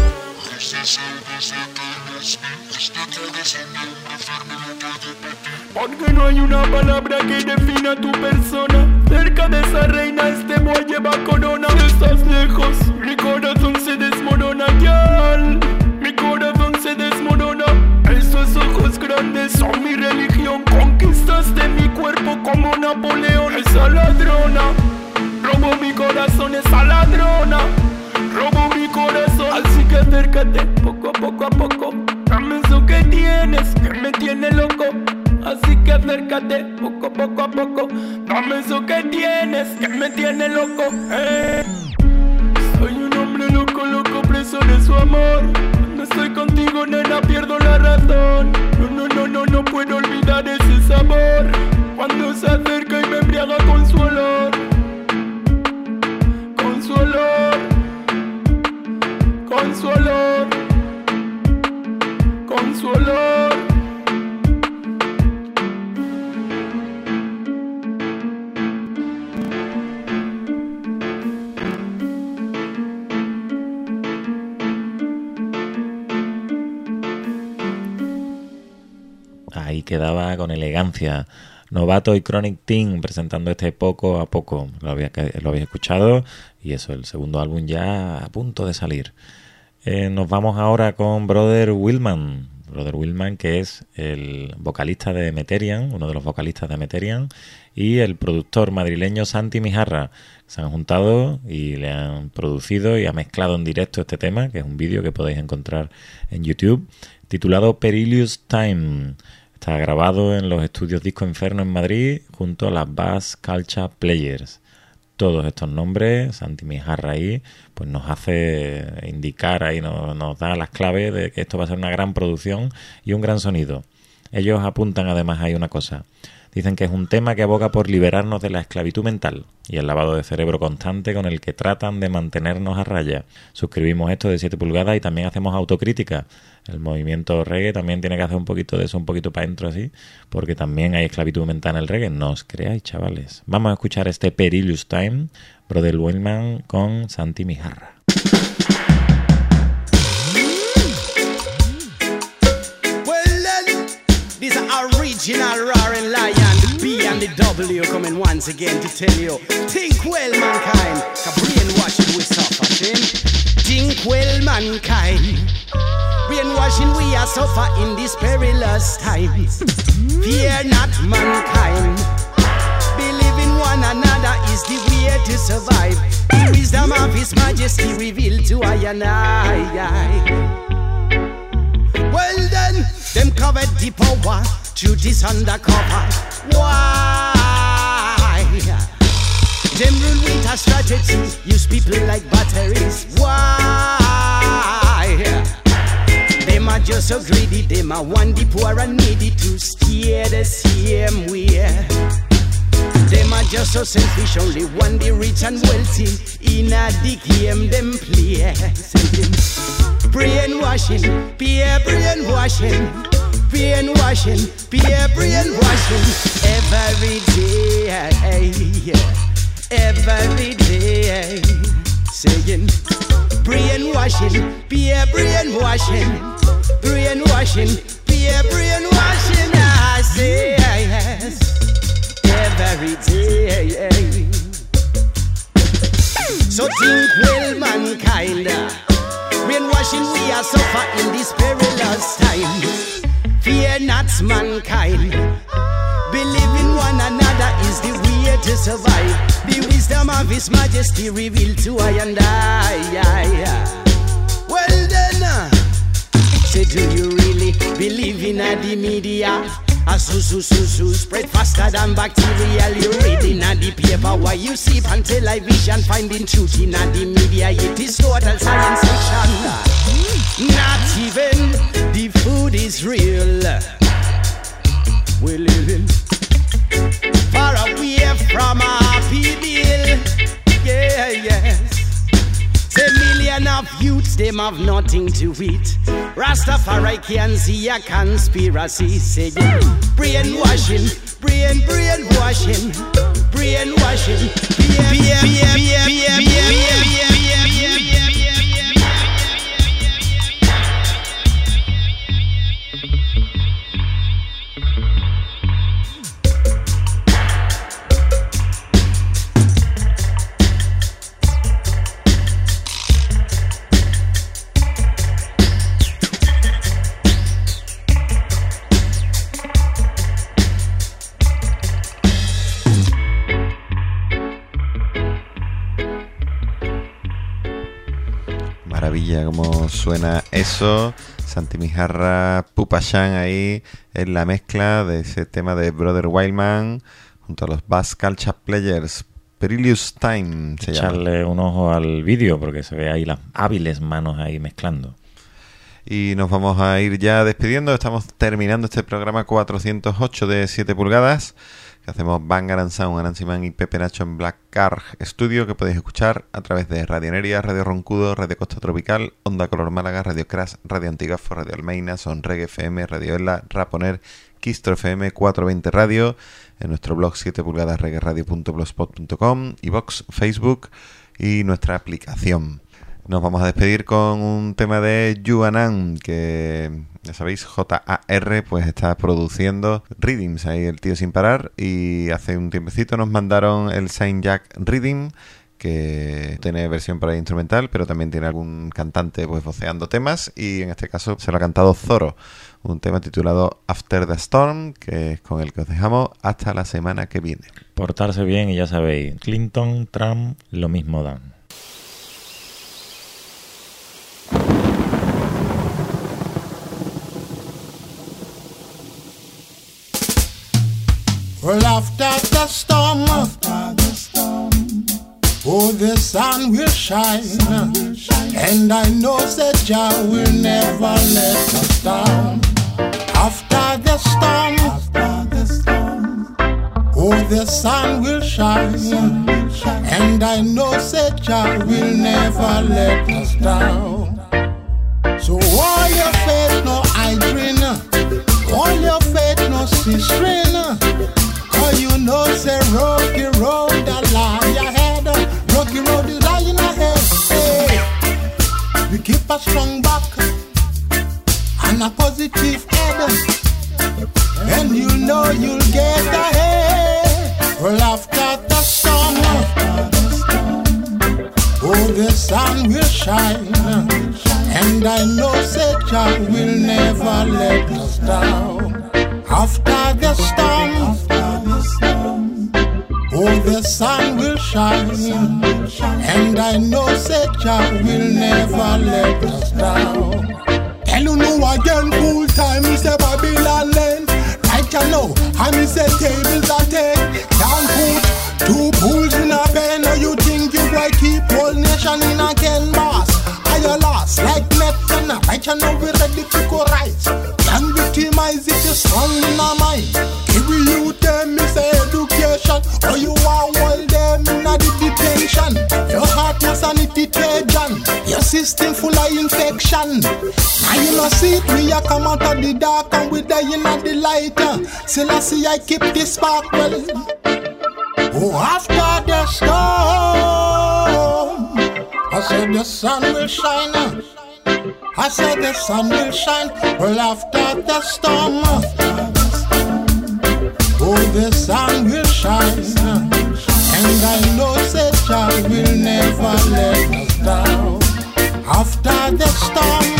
Porque no hay una palabra que defina tu persona. Cerca de esa reina este boy lleva corona. Si estás lejos, mi corazón se desmorona, girl. Mi corazón se desmorona. Esos ojos grandes son mi religión. Conquistaste mi cuerpo como Napoleón. Esa ladrona robó mi corazón, esa ladrona robó mi corazón. Así que acércate poco a poco a poco. Dame eso que tienes, que me tiene loco. Así que acércate poco, poco a poco. Dame eso que tienes, que me tiene loco. Eh. Soy un hombre loco, loco. abuso de su amor. No estoy contigo, nena, pierdo la razón. No, no, no, no, no puedo olvidar ese sabor. Cuando se acerca y me embriaga con su olor. Con su olor. Con su olor. Con su olor. Ahí quedaba con elegancia Novato y Chronic Teen presentando este Poco a Poco. Lo, había, lo habéis escuchado y eso, el segundo álbum ya a punto de salir. Eh, nos vamos ahora con Brother Willman. Brother Willman, que es el vocalista de Meterian, uno de los vocalistas de Meterian, y el productor madrileño Santi Mijarra. Se han juntado y le han producido y ha mezclado en directo este tema, que es un vídeo que podéis encontrar en YouTube, titulado Perilous Time. Está grabado en los estudios Disco Inferno en Madrid junto a las Bass Culture Players. Todos estos nombres, Santi Mijarra ahí, pues nos hace indicar ahí, nos, nos da las claves de que esto va a ser una gran producción y un gran sonido. Ellos apuntan además ahí una cosa. Dicen que es un tema que aboga por liberarnos de la esclavitud mental y el lavado de cerebro constante con el que tratan de mantenernos a raya. Suscribimos esto de siete pulgadas y también hacemos autocrítica. El movimiento reggae también tiene que hacer un poquito de eso, un poquito para adentro así, porque también hay esclavitud mental en el reggae. No os creáis, chavales. Vamos a escuchar este Perilous Time, Brother Willman con Santi Mijarra. This is original roaring lion, the B and the W coming once again to tell you, think well mankind, a brainwashing we suffer, think well mankind, brainwashing we are suffer in these perilous times, fear not mankind, believe in one another is the way to survive, the wisdom of His Majesty revealed to I and I. Well then, them covered the power through this undercover. Why? Them rule with a strategy, use people like batteries. Why? Them are just so greedy, them are one the poor and needy to steer the same way. Them are just so selfish, only one the rich and wealthy. In a the game them play. Brainwashing, peer brainwashing, brainwashing, peer brainwashing. Every day, every day. Saying brainwashing, peer brainwashing, brainwashing, peer brainwashing. I say yes, every day. So think well, mankind. Brainwashing we are suffer in this perilous time. Fear not mankind. Believe in one another is the way to survive. The wisdom of His Majesty revealed to I and I. Well then, uh, say do you really believe in uh, the media? A su su su su spread faster than bacterial. You reading at the paper why you see on television, finding truth in at the media. It is total science fiction. Not even the food is real. We're living far away from our people. Yeah, yes. A million of youths, them have nothing to eat. Rastafari can see a conspiracy saying brainwashing, brain, brainwashing, brainwashing. Beer, beer, beer, beer, beer, beer, beer, Maravilla cómo suena eso. Santi Mijarra, Pupa Shan ahí en la mezcla de ese tema de Brother Wildman junto a los Bass Culture Players. Perilous Time se llama. Echarle un ojo al vídeo porque se ve ahí las hábiles manos ahí mezclando. Y nos vamos a ir ya despidiendo. Estamos terminando este programa cuatrocientos ocho de siete pulgadas que hacemos Bang and Sound, Anansi Man y Pepe Nacho en Black Car Studio, que podéis escuchar a través de Radio Neria, Radio Roncudo, Radio Costa Tropical, Onda Color Málaga, Radio Crash, Radio Antigafo, Radio Almeina, Son Reggae F M, Radio Ela, Raponer, Kistro F M, cuatrocientos veinte Radio, en nuestro blog siete pulgadas reggae radio punto blogspot punto com, iVoox, Facebook y nuestra aplicación. Nos vamos a despedir con un tema de Yuanan, que ya sabéis, J A R, pues está produciendo Rhythms ahí el tío sin parar, y hace un tiempecito nos mandaron el Saint Jack Rhythm, que tiene versión para instrumental, pero también tiene algún cantante pues voceando temas, y en este caso se lo ha cantado Zoro, un tema titulado After the Storm, que es con el que os dejamos hasta la semana que viene. Portarse bien y ya sabéis, Clinton, Trump, lo mismo dan. Well, after the storm, after the storm, oh, the sun will shine, sun will shine. And I know that Jah will never let us down. After the storm, after the storm, oh, the sun will shine, sun will shine. And I know that Jah will never let us down. So all your faith no hydrin, all your faith no sistering. Cause you know say rocky road that lie ahead, rocky road is lying ahead. Hey, we keep a strong back and a positive head, and you know you'll get ahead. Well, after the storm, oh, the sun will shine, and I know that Jah will never let us down. After the storm, oh, the sun will shine, and I know that Jah will never let us down. Tell you know again, full time is a Babylon land. Right you know, I miss a tables are take. Can't put two bulls in a pen, or you think you might keep whole nation in a can boss. Are you lost like Metana? Right you know we're ready to go right. Can victimize it, you're strong in our mind. Give you them is a education, or you are all them in a detention. Your heart is a detergent, your system full of infection. Now you know see it, we are come out of the dark and we die in the light. Still I see I keep this spark well. Oh, after the storm, I said the sun will shine. I said the sun will shine. Well, after the storm, oh, the sun will shine. And I know that Jah will never let us down. After the storm,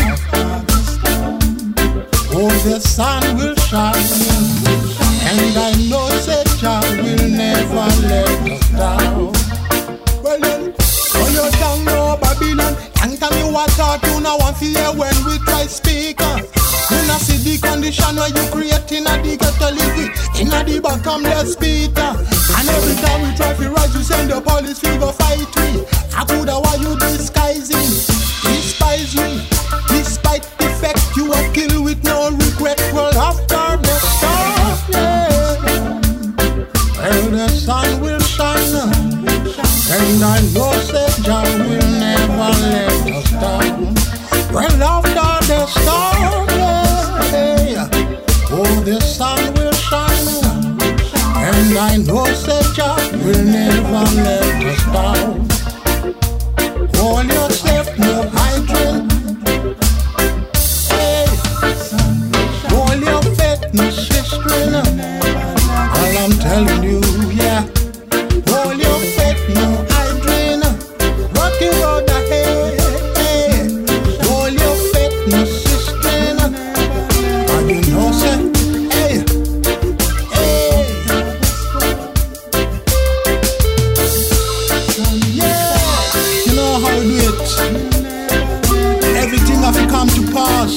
oh, the sun will shine. And I know that Jah will never let us down. Well then, when you down no Babylon, young time you want talk, you know one fear when we try speak. You know see the condition where you create in a the ghetto live with, in a the back come let's beat. And every time we try to rise, you send the police, we go fight we. I could have why you disguising, despise me, despite the fact you are killed with no regret. Well, after the storm, yeah, well, the sun will shine, and I know that Jah will never let us down. Well, after the storm, yeah, oh, the sun will shine, and I know that Jah will never let us down. Hold yourself, no hydrant. Hey, hold your faith, no sistering. All I'm telling you, yeah. Hold your faith, no hydrant. Rock your road ahead. Hey, hold your faith, no sistering. And you know, say, hey, hey. Yeah, you know how to do it. Everything have to come to pass.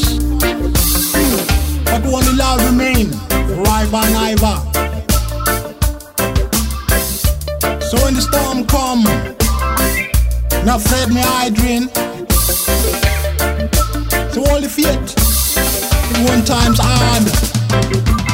But only love remain, forever and ever. So when the storm man come, now fed me hydrant. So all the fate, in one time's hard.